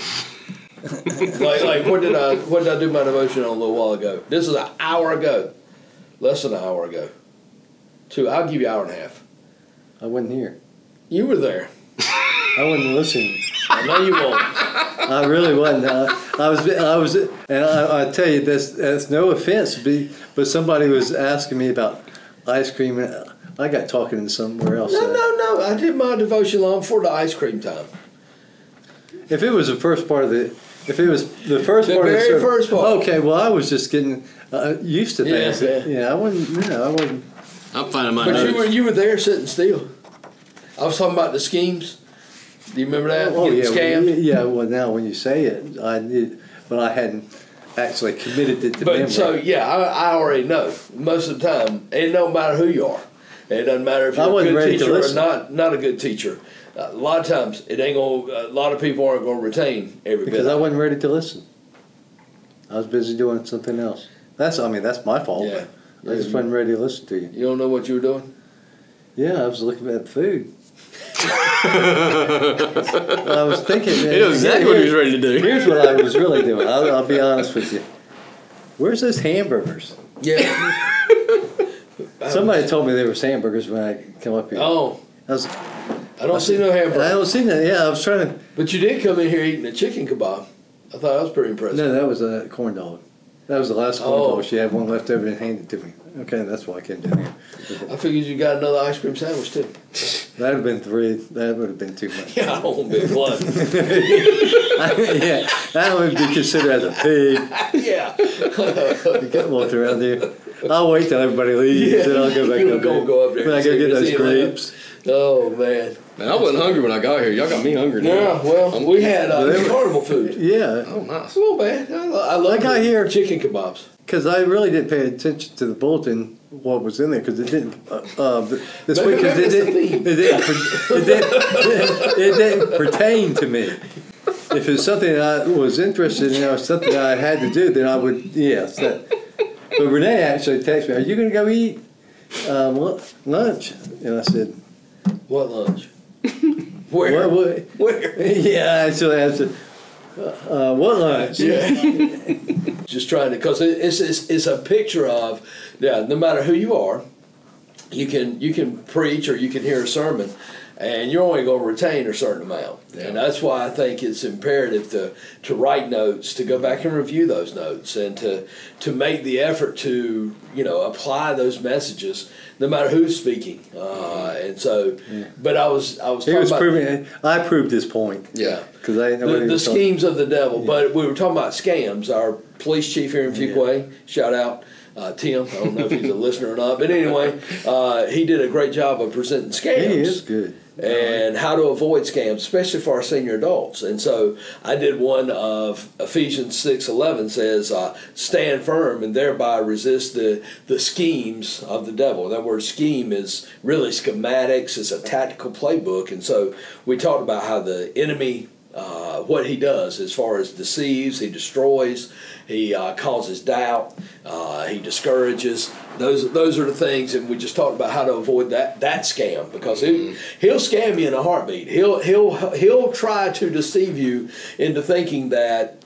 like what did I do my devotion on a little while ago? This is an hour ago. Less than an hour ago. I'll give you an hour and a half. I wasn't here. You were there. I wasn't listening. I know you won't. I really wasn't. I was, and I tell you, that's no offense, but somebody was asking me about ice cream, and I got talking to somewhere else. No. I did my devotion long before the ice cream time. If it was the first part of if it was the first part of the very first part. Okay, well, I was just getting used to things. Yeah. I wasn't. I'm finding my But notes. you were there sitting still. I was talking about the schemes. Do you remember that? Oh, Getting yeah. scammed? Yeah, well, now when you say it, I did, but I hadn't actually committed it to memory. But so, I already know. Most of the time, it don't matter who you are. It doesn't matter if you're a good teacher or not a good teacher. A lot of times, it ain't gonna. A lot of people aren't gonna retain every bit. Because I wasn't ready to listen. I was busy doing something else. That's my fault. Yeah. I just wasn't ready to listen to you. You don't know what you were doing? Yeah, I was looking at food. I was thinking. He knew exactly what he was ready to do. Here's what I was really doing. I'll be honest with you. Where's those hamburgers? Yeah. Somebody told me there was hamburgers when I come up here. Oh. I don't see no I hamburger. don't see that. Yeah, I was trying to. But you did come in here eating a chicken kebab. I thought that was pretty impressive. No, that was a corn dog. That was the last corn dog. She had one left over and handed it to me. Okay, that's why I came down here. I figured you got another ice cream sandwich too. That would have been 3. That would have been too much. Yeah, I won't be blood. Yeah, that would be considered as a pig. Yeah. You can't walk around here. I'll wait till everybody leaves, then I'll go back up there. Go up there. Then I go get those grapes. Oh man. Man, I wasn't hungry when I got here. Y'all got me hungry now. Yeah, well, we had carnival food. Yeah. Oh, nice. Oh man, I love got here chicken kebabs. Because I really didn't pay attention to the bulletin, what was in there, because it didn't, this week, because it didn't pertain to me. If it's something that I was interested in, or something that I had to do, then I would, yes. But Renee actually texted me, are you going to go eat lunch? And I said, What lunch? Where? Where? Yeah, I actually answered, what lunch? Yeah. Just trying to, because it's a picture of, yeah, no matter who you are, you can preach or you can hear a sermon, and you're only going to retain a certain amount. Yeah. And that's why I think it's imperative to write notes, to go back and review those notes, and to make the effort to, apply those messages no matter who's speaking. And so, but I was He talking was about proving. I proved his point. Yeah. Because I know the schemes of the devil. But we were talking about scams. Our police chief here in Fuquay, shout out. Tim, I don't know if he's a listener or not, but anyway, he did a great job of presenting scams. He is good. And how to avoid scams, especially for our senior adults. And so I did one of Ephesians 6:11 says, stand firm and thereby resist the schemes of the devil. That word scheme is really schematics. It's a tactical playbook. And so we talked about how the enemy, what he does as far as deceives, he destroys, he causes doubt, he discourages. Those are the things, and we just talked about how to avoid that scam, because he'll scam you in a heartbeat. He'll try to deceive you into thinking that.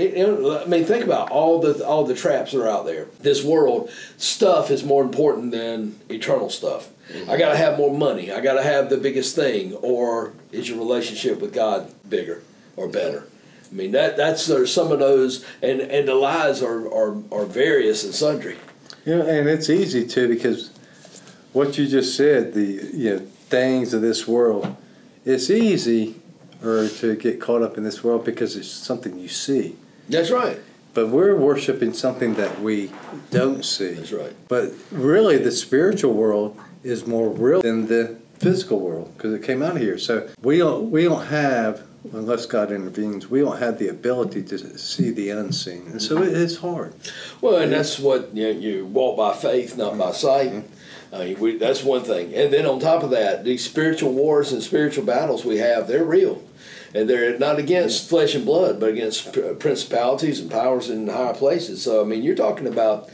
Think about all the traps that are out there. This world stuff is more important than eternal stuff. I got to have more money. I got to have the biggest thing. Or is your relationship with God bigger or better? I mean, there's some of those, and the lies are various and sundry. And it's easy too, because what you just said, the things of this world, it's easy to get caught up in this world because it's something you see. That's right. But we're worshiping something that we don't see. That's right. But really, the spiritual world is more real than the physical world, because it came out of here. So we don't have, unless God intervenes, we don't have the ability to see the unseen, and so it is hard. Well, and that's what you walk by faith, not by sight. That's one thing. And then on top of that, these spiritual wars and spiritual battles we have, they're real. And they're not against flesh and blood, but against principalities and powers in higher places. So, I mean, you're talking about,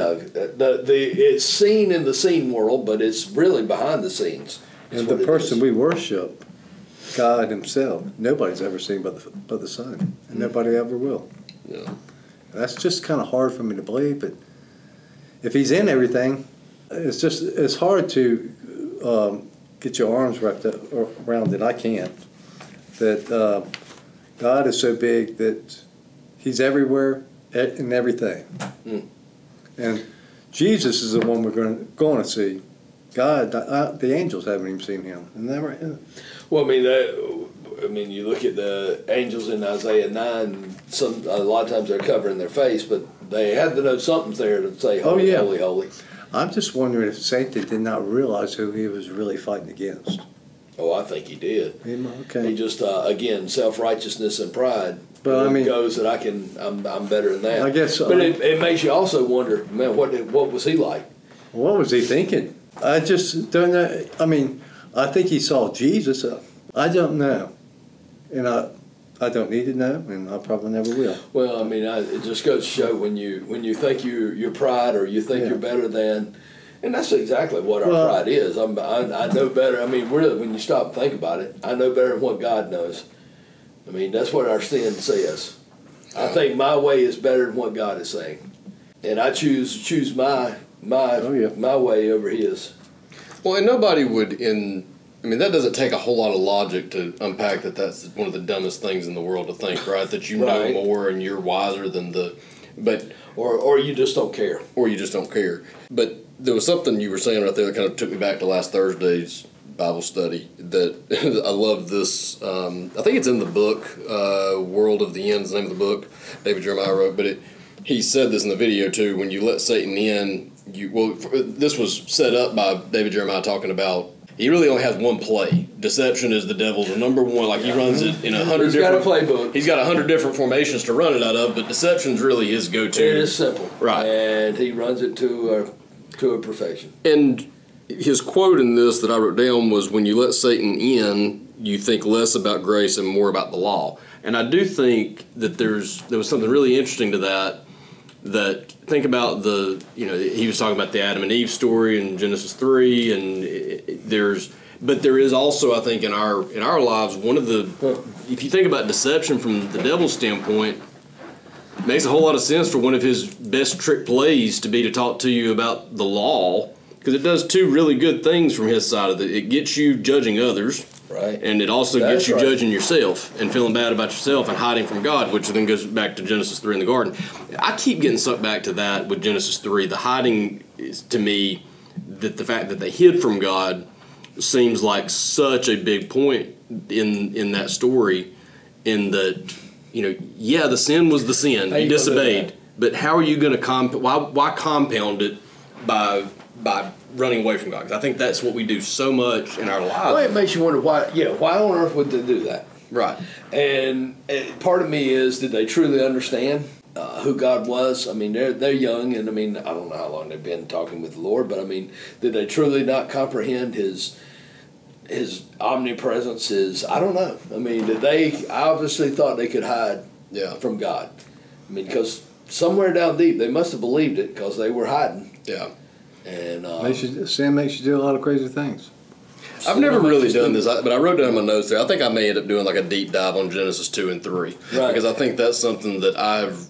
it's seen in the seen world, but it's really behind the scenes. And the person we worship, God himself, nobody's ever seen but the Son, and nobody ever will. Yeah. That's just kind of hard for me to believe, but if he's in everything, it's hard to get your arms wrapped around it. I can't. That God is so big that he's everywhere in everything. And Jesus is the one we're going to see. God, the angels haven't even seen him. Isn't that right? Yeah. Well, you look at the angels in Isaiah 9. A lot of times they're covering their face, but they had to know something's there to say, "Holy, holy, holy." I'm just wondering if Satan did not realize who he was really fighting against. Oh, I think he did. Okay. He just again, self-righteousness and pride. But I mean, goes that I'm better than that. I guess. But it makes you also wonder, man, what was he like? What was he thinking? I just don't know. I mean, I think he saw Jesus. I don't know, and I don't need to know, and I probably never will. Well, I mean, it just goes to show when you think you're pride or you think you're better than. And that's exactly what our pride is. I know better. I mean, really, when you stop and think about it, I know better than what God knows. I mean, that's what our sin says. I think my way is better than what God is saying, and I choose my way over His. Well, and nobody would that doesn't take a whole lot of logic to unpack that. That's one of the dumbest things in the world to think, right? That you know more and you're wiser than or you just don't care. Or you just don't care. But there was something you were saying right there that kind of took me back to last Thursday's Bible study that I love this. I think it's in the book, World of the End is the name of the book David Jeremiah wrote, but he said this in the video too, when you let Satan in, this was set up by David Jeremiah talking about he really only has one play. Deception is the devil's number one. Like he runs it in 100 different. He's got a playbook. He's got 100 different formations to run it out of, but deception's really his go-to. It is simple, right? And he runs it to a perfection. And his quote in this that I wrote down was, "When you let Satan in, you think less about grace and more about the law." And I do think that there was something really interesting to that. That think about he was talking about the Adam and Eve story in Genesis 3, and there is also, I think, in our lives, one of the, if you think about deception from the devil's standpoint, makes a whole lot of sense for one of his best trick plays to be to talk to you about the law, because it does two really good things from his side of it. It gets you judging others, Right. and it also That's gets you right. judging yourself and feeling bad about yourself and hiding from God, which then goes back to Genesis 3 in the garden. I keep getting sucked back to that with Genesis 3. The hiding is, to me, that the fact that they hid from God seems like such a big point in that story, in that, yeah, the sin was the sin. How You you gonna do disobeyed. that? But how are you going to why compound it by running away from God? 'Cause I think that's what we do so much in our lives. Well, it makes you wonder why on earth would they do that? Right. And part of me is, did they truly understand who God was? I mean, they're young, and I mean, I don't know how long they've been talking with the Lord, but I mean, did they truly not comprehend His omnipresence? I don't know. I mean, did they obviously thought they could hide Yeah. from God? I mean, because somewhere down deep they must have believed it, because they were hiding. Yeah. And Sin makes you do a lot of crazy things. I've never really done this, but I wrote down my notes there. I think I may end up doing like a deep dive on Genesis 2 and 3. Right. Because I think that's something that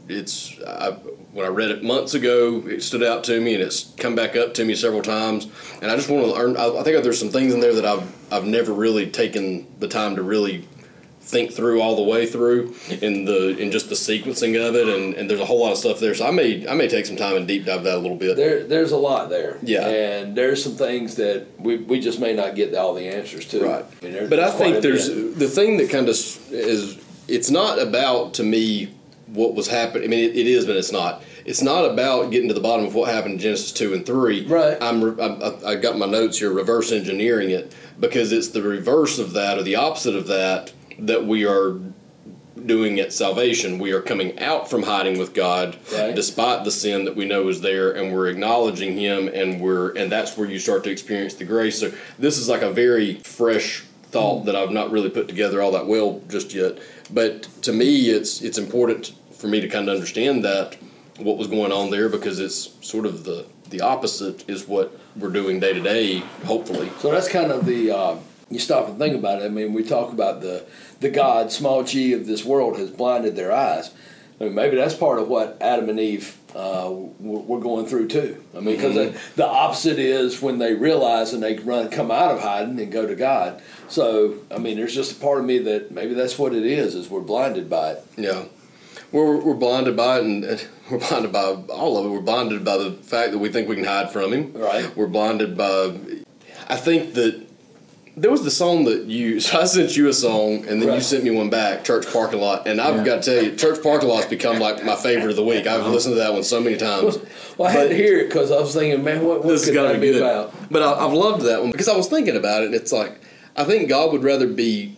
when I read it months ago, it stood out to me, and it's come back up to me several times. And I just want to learn. I think there's some things in there that I've never really taken the time to really think through all the way through in just the sequencing of it, and there's a whole lot of stuff there. So I may take some time and deep dive that a little bit. there's a lot there. Yeah. And there's some things that we just may not get all the answers to. Right. I mean, But I there's quite think a there's bit. the thing that kind of is, it's not about, to me, what was happening. I mean, it is, but it's not. It's not about getting to the bottom of what happened in Genesis 2 and 3. Right. I got my notes here, reverse engineering it, because it's the reverse of that, or the opposite of that we are doing at salvation. We are coming out from hiding with God, Right. despite the sin that we know is there, and we're acknowledging Him, and that's where you start to experience the grace. So this is like a very fresh thought that I've not really put together all that well just yet. But to me, it's important for me to kind of understand that what was going on there, because it's sort of the opposite is what we're doing day to day, hopefully. So that's kind of the you stop and think about it. I mean, we talk about the God, small g, of this world has blinded their eyes. I mean, maybe that's part of what Adam and Eve were going through too. I mean, because the opposite is when they realize and they come out of hiding and go to God. So, I mean, there's just a part of me that maybe that's what it is we're blinded by it. Yeah. We're blinded by it, and we're blinded by all of it. We're blinded by the fact that we think we can hide from Him. Right. We're blinded by, I think that there was the song so I sent you a song, and then you Right. sent me one back, Church Parking Lot, and I've got to tell you, Church Parking Lot's become like my favorite of the week. I've listened to that one so many times. Well, I had to hear it because I was thinking, man, what This could has got to that be be good. about? But I've loved that one because I was thinking about it, and it's like, I think God would rather be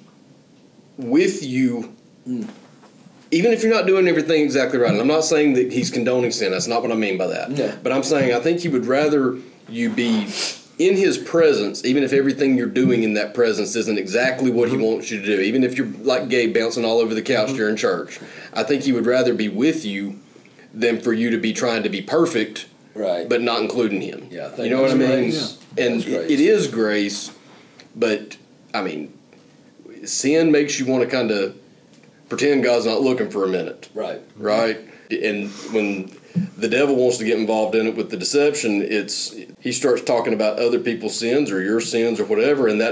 with you, even if you're not doing everything exactly right. And I'm not saying that He's condoning sin. That's not what I mean by that. Yeah. But I'm saying I think He would rather you be in His presence, even if everything you're doing in that presence isn't exactly what He wants you to do. Even if you're like Gabe bouncing all over the couch during church. I think He would rather be with you than for you to be trying to be perfect, Right. but not including Him. Yeah, I think you know what I that's mean? grace. And That's grace. it is grace, but I mean, sin makes you want to kind of pretend God's not looking for a minute, Right. right? And when the devil wants to get involved in it with the deception, he starts talking about other people's sins or your sins or whatever, and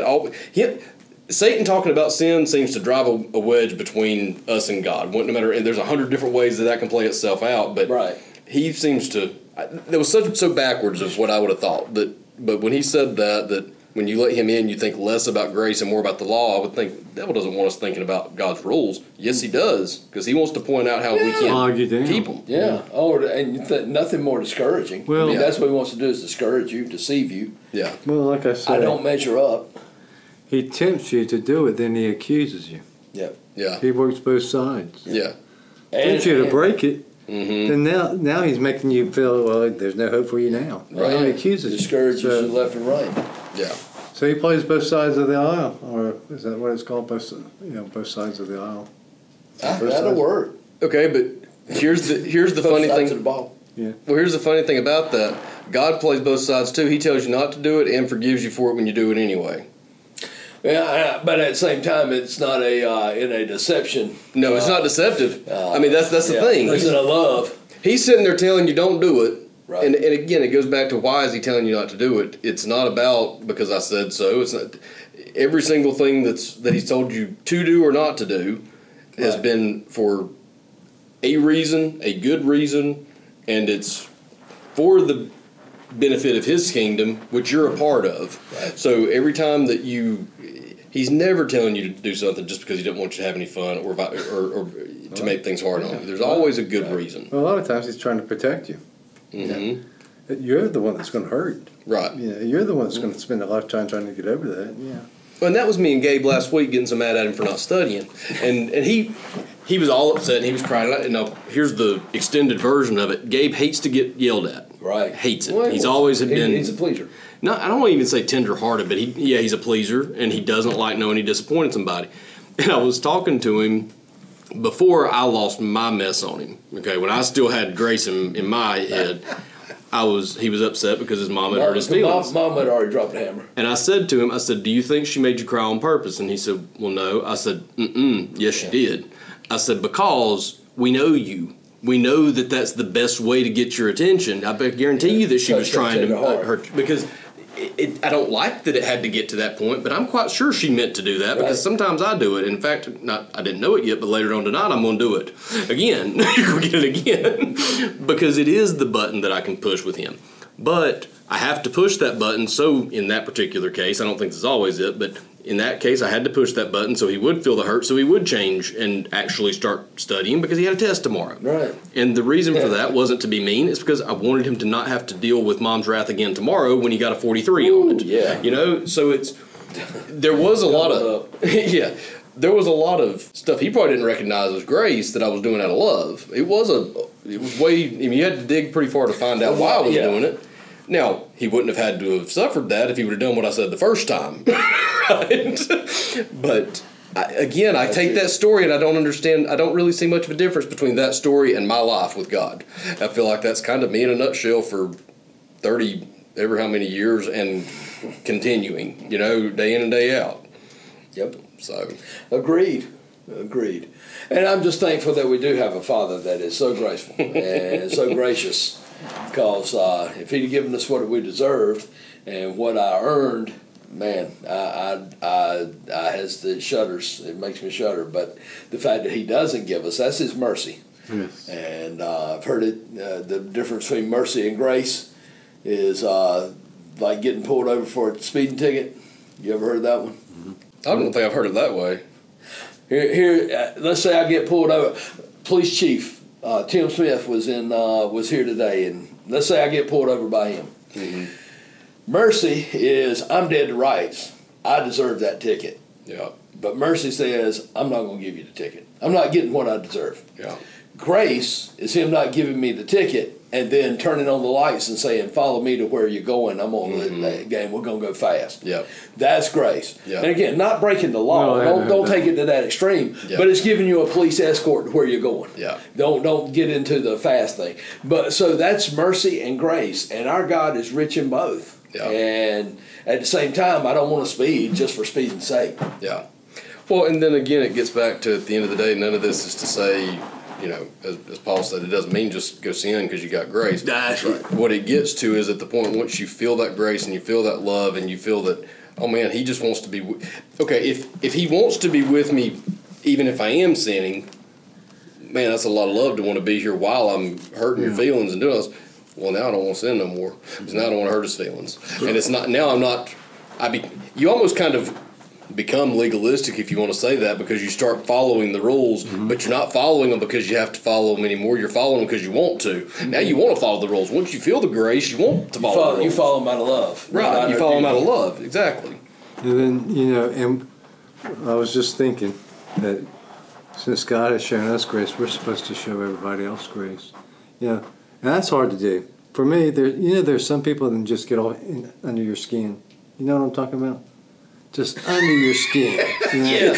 Satan talking about sin seems to drive a wedge between us and God. No matter, and there's 100 different ways that can play itself out, but Right. he seems to. That was so backwards of what I would have thought. But when he said that when you let him in, you think less about grace and more about the law, I would think the devil doesn't want us thinking about God's rules. Yes, he does, because he wants to point out how we Argue down. can't keep them. Yeah. Oh, and nothing more discouraging. Well- I mean, Yeah. that's what He wants to do, is discourage you, deceive you. Yeah. Well, like I said, I don't measure up. He tempts you to do it, then he accuses you. Yeah. Yeah. He works both sides. Yeah. Tempts you to break it, Mm-hmm. then now he's making you feel, well, there's no hope for you now. Right. Now he accuses Discourages you. you left and right. Yeah. So he plays both sides of the aisle, or is that what it's called? Both sides of the aisle. That'll work. Okay, but here's the Both funny sides thing. of the ball. Yeah. Well, here's the funny thing about that. God plays both sides too. He tells you not to do it and forgives you for it when you do it anyway. Yeah, but at the same time, it's not in a deception. No, it's not deceptive. I mean, that's the Yeah, thing. It's in a love. He's sitting there telling you don't do it. Right. And again, it goes back to why is he telling you not to do it? It's not about because I said so. It's not every single thing that he's told you to do or not to do has Right. been for a reason, a good reason, and it's for the benefit of his kingdom, which you're a part of. Right. So every time that he's never telling you to do something just because he doesn't want you to have any fun or to make things hard on you. There's always a good reason. Well, a lot of times he's trying to protect you. Mm-hmm. You're the one that's going to hurt. Right. You're the one that's going to spend a lifetime trying to get over that. Yeah. And that was me and Gabe last week getting so mad at him for not studying. And he was all upset and he was crying. And now, here's the extended version of it. Gabe hates to get yelled at. Right. Hates it. Well, He's always been... He's a pleaser. No, I don't want to even say tender-hearted, but he's a pleaser, and he doesn't like knowing he disappointed somebody. And I was talking to him before I lost my mess on him. Okay, when I still had grace in my head, he was upset because his mom had hurt his feelings. Mom had already dropped the hammer. And I said to him, do you think she made you cry on purpose? And he said, well, no. I said, yes, she did. I said, because we know you. We know that that's the best way to get your attention. I guarantee you that she was trying to hurt, because I don't like that it had to get to that point, but I'm quite sure she meant to do that because sometimes I do it. In fact, I didn't know it yet, but later on tonight I'm going to do it again. You're going to get it again because it is the button that I can push with him. But I have to push that button. So in that particular case, I don't think this is always it, but in that case, I had to push that button so he would feel the hurt, so he would change and actually start studying because he had a test tomorrow. Right. And the reason for that wasn't to be mean. It's because I wanted him to not have to deal with mom's wrath again tomorrow when he got a 43 on it. Yeah. You know, so there was a lot of, there was a lot of stuff he probably didn't recognize as grace that I was doing out of love. It was way, I mean, you had to dig pretty far to find out why I was doing it. Now, he wouldn't have had to have suffered that if he would have done what I said the first time. Right? But, I take that story and I don't understand, I don't really see much of a difference between that story and my life with God. I feel like that's kind of me in a nutshell for 30, ever how many years and continuing, day in and day out. Yep. So. Agreed. And I'm just thankful that we do have a Father that is so graceful and so gracious. Because if he'd have given us what we deserved and what I earned, man, I has the shudders. It makes me shudder. But the fact that he doesn't give us, that's his mercy. Yes. And I've heard it. The difference between mercy and grace is like getting pulled over for a speeding ticket. You ever heard that one? I don't think I've heard it that way. Here, let's say I get pulled over. Police chief Tim Smith was here today, and let's say I get pulled over by him. Mm-hmm. Mercy is I'm dead to rights. I deserve that ticket. Yeah. But mercy says I'm not going to give you the ticket. I'm not getting what I deserve. Yeah. Grace is him not giving me the ticket and then turning on the lights and saying, follow me to where you're going. I'm on the game. We're going to go fast. Yep. That's grace. Yep. And again, not breaking the law. No, don't take it to that extreme. Yep. But it's giving you a police escort to where you're going. Yeah. Don't get into the fast thing. But so that's mercy and grace. And our God is rich in both. Yeah. And at the same time, I don't want to speed just for speeding's sake. Yeah. Well, and then again, it gets back to at the end of the day, none of this is to say, as Paul said, it doesn't mean just go sin because you got grace. That's right. What it gets to is at the point once you feel that grace and you feel that love and you feel that, oh man, he just wants to be. Okay, if he wants to be with me, even if I am sinning, man, that's a lot of love to want to be here while I'm hurting your feelings and doing this. Well, now I don't want to sin no more because now I don't want to hurt his feelings. And it's not now. I'm not. You almost kind of become legalistic if you want to say that because you start following the rules, but you're not following them because you have to follow them anymore. You're following them because you want to. Now you want to follow the rules. Once you feel the grace, you want to follow the rules. You follow them out of love. Right, you follow them out of love. Exactly. And then, and I was just thinking that since God has shown us grace, we're supposed to show everybody else grace. And that's hard to do. For me, there's some people that just get all under your skin. You know what I'm talking about? Just under your skin. Yeah.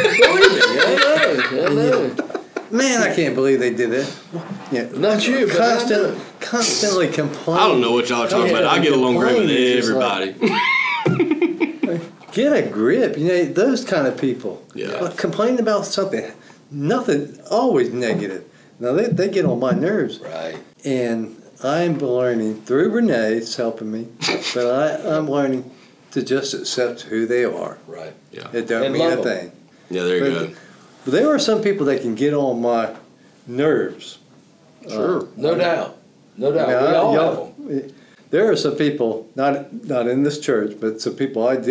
I know. Man, I can't believe they did that. Yeah. Not you, but constantly complaining. I don't know what y'all are talking about. I get along great with everybody. Get a grip. Those kind of people. Yeah. Like, complaining about something, nothing, always negative. Now, they get on my nerves. Right. And I'm learning, through Renee's helping me, but I'm learning to just accept who they are. Right. Yeah. It don't And mean a love 'em. thing. Yeah, there you go. But there are some people that can get on my nerves. Sure. No doubt. No doubt. Now, We all have y'all- them. There are some people, not in this church, but some people I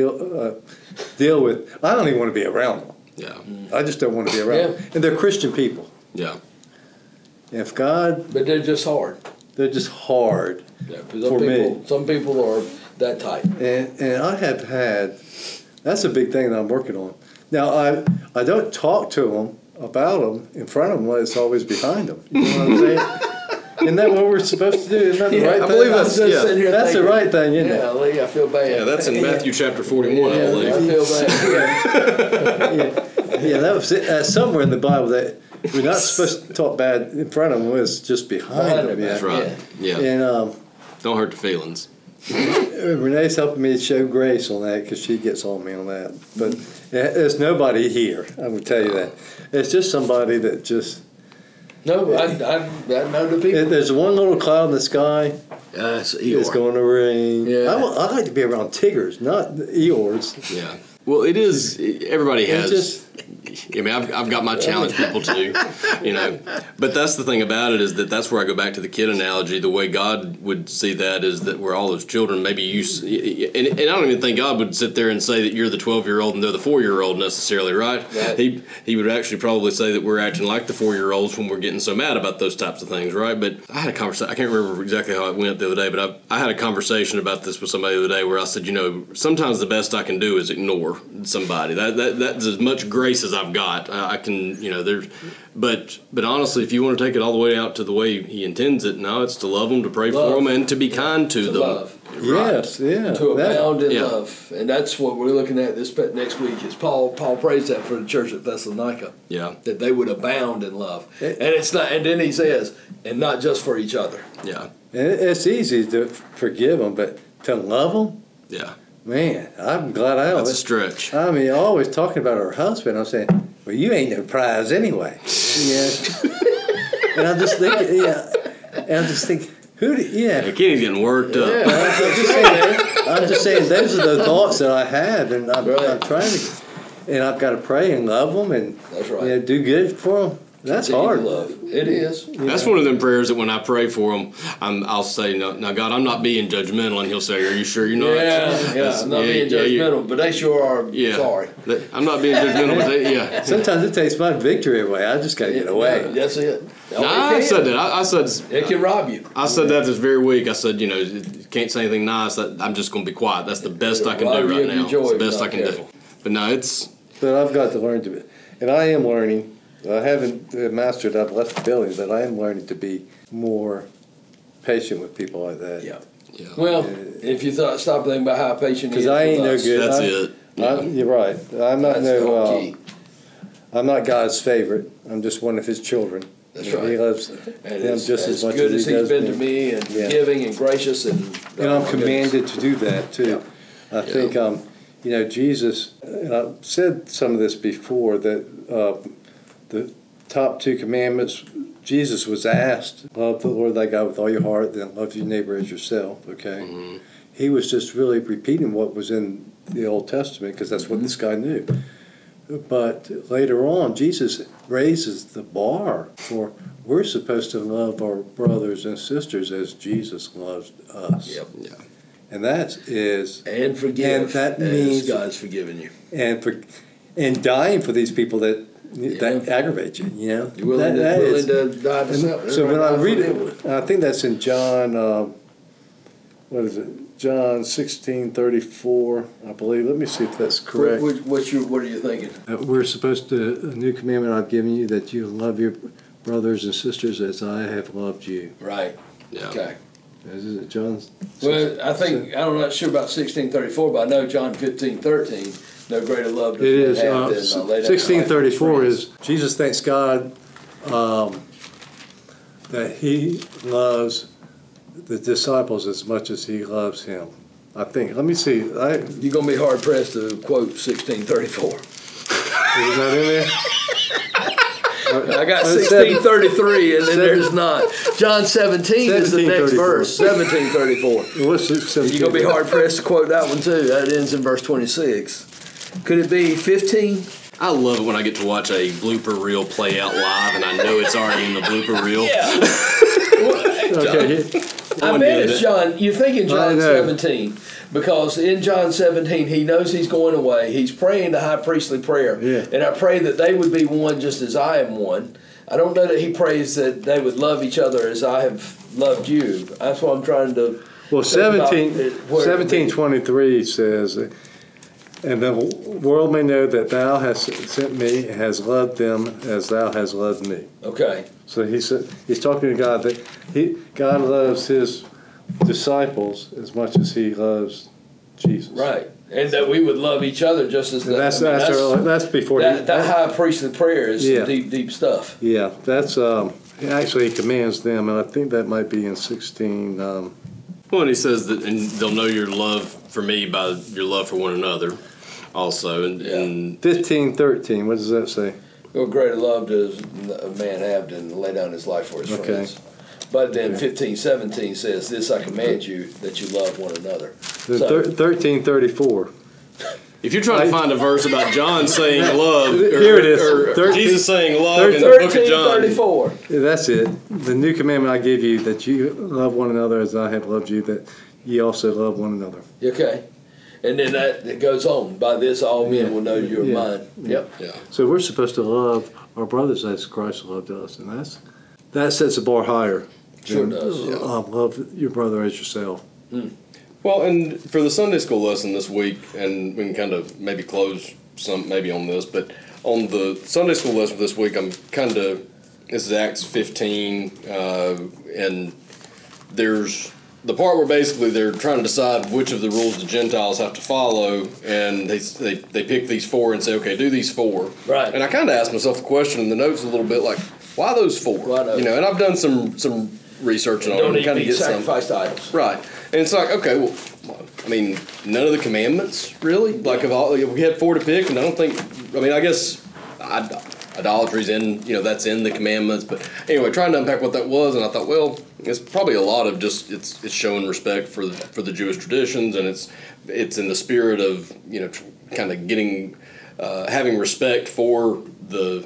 deal with. I don't even want to be around them. Yeah. I just don't want to be around Yeah. them. And they're Christian people. Yeah. If God, But they're just hard. they're just hard. Yeah, For me. Some people are that type. And I have had, that's a big thing that I'm working on. Now, I don't talk to them about them in front of them, it's always behind them. You know what I'm saying? Isn't that what we're supposed to do? Isn't that the right I thing? believe I'm that's- just yeah. sitting here That's the thinking, right thing, isn't Yeah, it? Lee, I feel bad. Yeah, that's in Matthew chapter 41, I Yeah, believe. I feel bad. Yeah, that was somewhere in the Bible that we're not supposed to talk bad in front of them, it's just behind them. That's Yeah. right. Yeah. And Don't hurt the feelings. Renee's helping me show grace on that because she gets on me on that. But there's nobody here, I will tell you that. It's just somebody that just, No, I know the people. there's one little cloud in the sky, Yes, it's going to rain. Yeah. I like to be around Tiggers, not Eeyores. Yeah. Well, it is. Everybody has. just- I mean, I've got my challenge people too, But that's the thing about it is that's where I go back to the kid analogy. The way God would see that is that we're all those children. Maybe and I don't even think God would sit there and say that you're the 12-year-old and they're the 4-year-old necessarily, right? He would actually probably say that we're acting like the 4-year-olds when we're getting so mad about those types of things, right? But I had a conversation. I can't remember exactly how it went the other day, but I had a conversation about this with somebody the other day where I said, sometimes the best I can do is ignore somebody. That's as much grace as I've got. I can, but honestly, if you want to take it all the way out to the way He intends it, no, it's to love them, to pray for them, and to be kind to them. Love. Yes, yeah. To abound in yeah. love. And that's what we're looking at this next week is Paul prays that for the church at Thessalonica. Yeah. That they would abound in love. And it's not, and then he says, and not just for each other. Yeah. And it's easy to forgive them, but to love them, Yeah. man, I'm glad I don't. That's a stretch. I mean, always talking about her husband. I'm saying, well, you ain't no prize anyway. Yeah. And I'm just thinking, Kenny's getting worked up. I'm just saying, those are the thoughts that I have, and I'm trying to, and I've got to pray and love them, and That's right. do good for them. That's Continue hard. to love. It is. That's one of them prayers that when I pray for them, I'll say, now God, I'm not being judgmental, and He'll say, are you sure you're not? I'm not being judgmental, but they sure are sorry. I'm not being judgmental, but Sometimes it takes my victory away. I just got to get away. That's it. No, I said that. I said It can rob you. I said that this very week. I said, you can't say anything nice. I'm just going to be quiet. That's the best I can do right now. It's the best I can do. But no, it's. But I've got to learn to, and I am learning. I haven't mastered. I've left the building, but I am learning to be more patient with people like that. Yeah. Yeah. Well, if you stop thinking about how patient he is Because I with ain't no us, good. That's it. You're right. I'm not That's the whole key. I'm not God's favorite. I'm just one of His children. That's right. He loves And them as just as much good as as He He's does been me. to me and Yeah. forgiving and gracious and And I'm commanded to do that too. I think, Jesus, and I've said some of this before, that the top 2 commandments, Jesus was asked, love the Lord thy God with all your heart, then love your neighbor as yourself, okay? Mm-hmm. He was just really repeating what was in the Old Testament because that's what this guy knew. But later on, Jesus raises the bar for we're supposed to love our brothers and sisters as Jesus loves us. Yep. Yeah. And that is, and forgive and that as means- God's forgiven you. and dying for these people that aggravate you, You're willing to die to self. So when I read it, it, I think that's in John, what is it? John 16:34, I believe. Let me see if that's correct. what are you thinking? We're supposed to, a new commandment I've given you, that you love your brothers and sisters as I have loved you. Right. Yeah. Okay. Is it John? Well, I'm not sure about 16:34, but I know John 15:13. No greater love does It man is. have than lay down his life for his 16:34 friends. is Jesus thanks God that He loves the disciples as much as He loves Him. I think. Let me see. You're going to be hard pressed to quote 1634. Is that in there? I got 1633, and then there's not. John 17 is the next 1734. verse. 1734. What's 17? You're going to be hard pressed to quote that one too. That ends in verse 26. Could it be 15? I love it when I get to watch a blooper reel play out live, and I know it's already in the blooper reel. Okay. I bet it's John. You're thinking I John know. 17 because in John 17 he knows he's going away. He's praying the high priestly prayer, Yeah. and I pray that they would be one just as I am one. I don't know that he prays that they would love each other as I have loved you. That's what I'm trying to. Well, think about 17:23 says, "And the world may know that thou hast sent me, and has loved them as thou hast loved me." Okay. So he's talking to God that God loves his disciples as much as he loves Jesus. Right, and that we would love each other just as And that's before that high priestly prayer is Yeah. deep, deep stuff. Yeah, that's actually he commands them, and I think that might be in 16. Well, and he says that, and they'll know your love for me by your love for one another, also. And 15:13. What does that say? What greater love does a man have than lay down his life for his Okay. friends? But then 15:17 says, "This I command you, that you love one another." Then So- 13:34. if you're trying to find a verse about John saying love, or, Here it is. or 13 Jesus saying love in the book of John, 13:34. Yeah, that's it. The new commandment I give you, that you love one another as I have loved you, that ye also love one another. Okay, and then it goes on. By this, all men Yeah. will know you are Yeah. mine. Yep. yeah. So we're supposed to love our brothers as Christ loved us, and that sets the bar higher. Sure than, does. love your brother as yourself. Well, and for the Sunday school lesson this week, and we can kind of maybe close maybe on this, but on the Sunday school lesson this week, this is Acts 15, and there's the part where basically they're trying to decide which of the rules the Gentiles have to follow, and they pick these four and say, okay, do these four. Right. And I kind of asked myself the question in the notes a little bit, like, why those four? Why those? You know, and I've done some research on Don't it, eat kind of meat get some. sacrificed idols. Right. And it's like, okay, well, I mean, none of the commandments, really? Like, if we had four to pick, and I don't think, I guess idolatry's in, that's in the commandments. But anyway, trying to unpack what that was, and I thought, well, it's probably a lot of just, it's showing respect for the Jewish traditions, and it's in the spirit of, kind of getting, having respect for the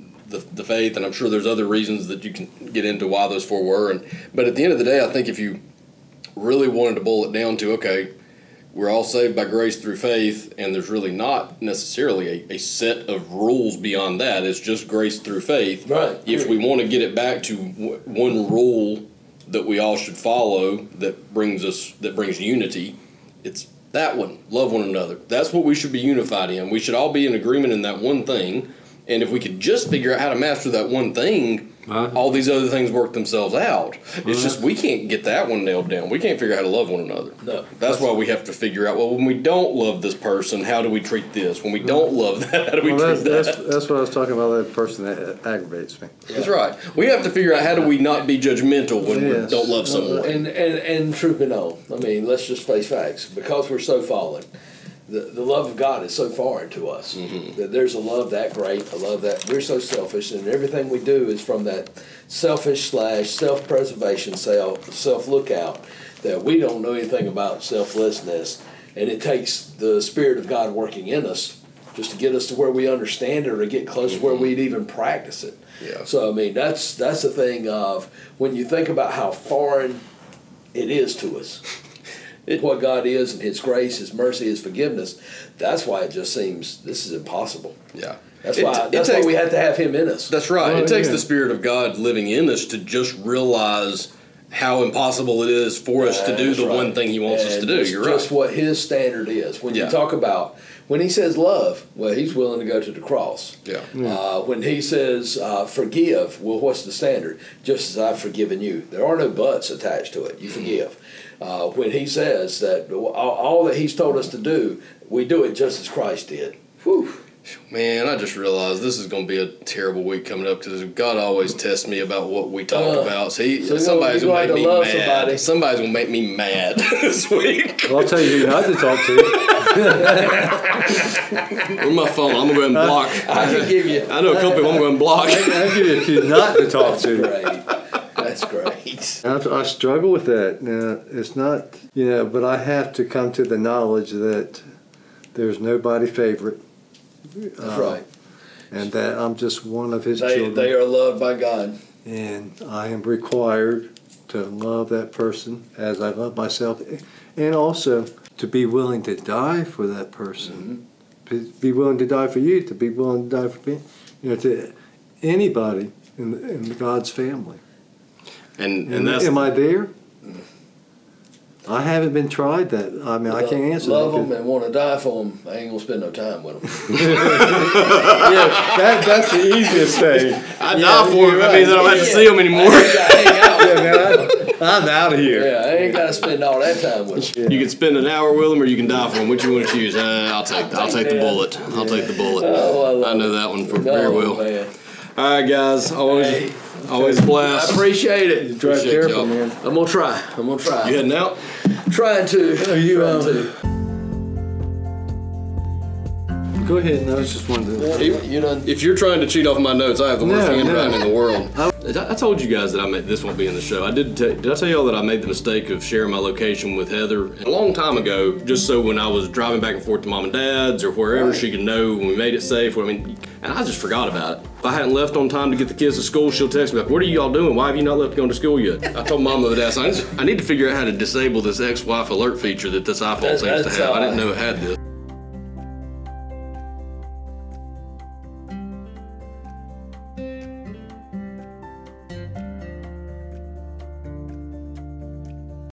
faith, and I'm sure there's other reasons that you can get into why those four were. But at the end of the day, I think if you really wanted to boil it down to, okay, we're all saved by grace through faith, and there's really not necessarily a set of rules beyond that. It's just grace through faith. Right. If we want to get it back to one rule that we all should follow that brings unity, it's that one. Love one another. That's what we should be unified in. We should all be in agreement in that one thing. And if we could just figure out how to master that one thing, all these other things work themselves out. It's just we can't get that one nailed down. We can't figure out how to love one another. No. That's why we have to figure out, well, when we don't love this person, how do we treat this? When we don't love that, how do we treat that? That's what I was talking about, that person that aggravates me. That's right. We have to figure out how do we not be judgmental when we Yes. don't love someone. And truth be known, I mean, let's just face facts. Because we're so fallen, the love of God is so foreign to us that there's a love that great, a love that we're so selfish, and everything we do is from that selfish / self-preservation, self-lookout, that we don't know anything about selflessness, and it takes the Spirit of God working in us just to get us to where we understand it or to get close to where we'd even practice it. Yeah. So, I mean, that's the thing of when you think about how foreign it is to us. What God is and His grace, His mercy, His forgiveness, that's why it just seems this is impossible. Yeah. That's why we have to have Him in us. That's right. Oh, It takes yeah. the Spirit of God living in us to just realize how impossible it is for us to do That's the right. one thing He wants us to do. It's You're just right. what His standard is. When you Yeah. talk about, when He says love, well, He's willing to go to the cross. Yeah. When He says forgive, well, what's the standard? Just as I've forgiven you. There are no buts attached to it. You forgive. When He says that all that He's told us to do, we do it just as Christ did. Whew. Man, I just realized this is going to be a terrible week coming up because God always tests me about what we talk about. So, somebody's going to make me mad. Somebody's going to make me mad this week. Well, I'll tell you who not to talk to. Where's my phone? I'm going to go ahead and block. I can give you. I know a couple people I'm going to block. I'll give you a few not to talk to. Great. That's great. I struggle with that. Now, it's not, but I have to come to the knowledge that there's nobody favorite. That's right. And that I'm just one of his children. They are loved by God. And I am required to love that person as I love myself. And also to be willing to die for that person. Mm-hmm. To be willing to die for you, to be willing to die for me. To anybody in God's family. And that's, am I there? I haven't been tried that. I mean, I can't answer love that. Love them and want to die for them. I ain't going to spend no time with them. That's the easiest thing. I die for them. That means I don't have to see them anymore. I'm out of here. Yeah, I ain't got to spend all that time with them. You can spend an hour with them or you can die for them. Which you want to choose? I'll take the bullet. I'll take the bullet. Oh, I know that one very well. Man. All right, guys. Always a blast. I appreciate it. Drive careful, man. I'm going to try. You heading out? Trying to. Go ahead. No, I just wanted to. If you're trying to cheat off my notes, I have the worst handwriting in the world. I told you guys that this won't be in the show. Did I tell y'all that I made the mistake of sharing my location with Heather a long time ago, just so when I was driving back and forth to Mom and Dad's or wherever she could know when we made it safe. And I just forgot about it. If I hadn't left on time to get the kids to school, she'll text me like, "What are y'all doing? Why have you not left going to school yet?" I told Mom the other day, I need to figure out how to disable this ex-wife alert feature that this iPhone seems to have. I didn't know it had this.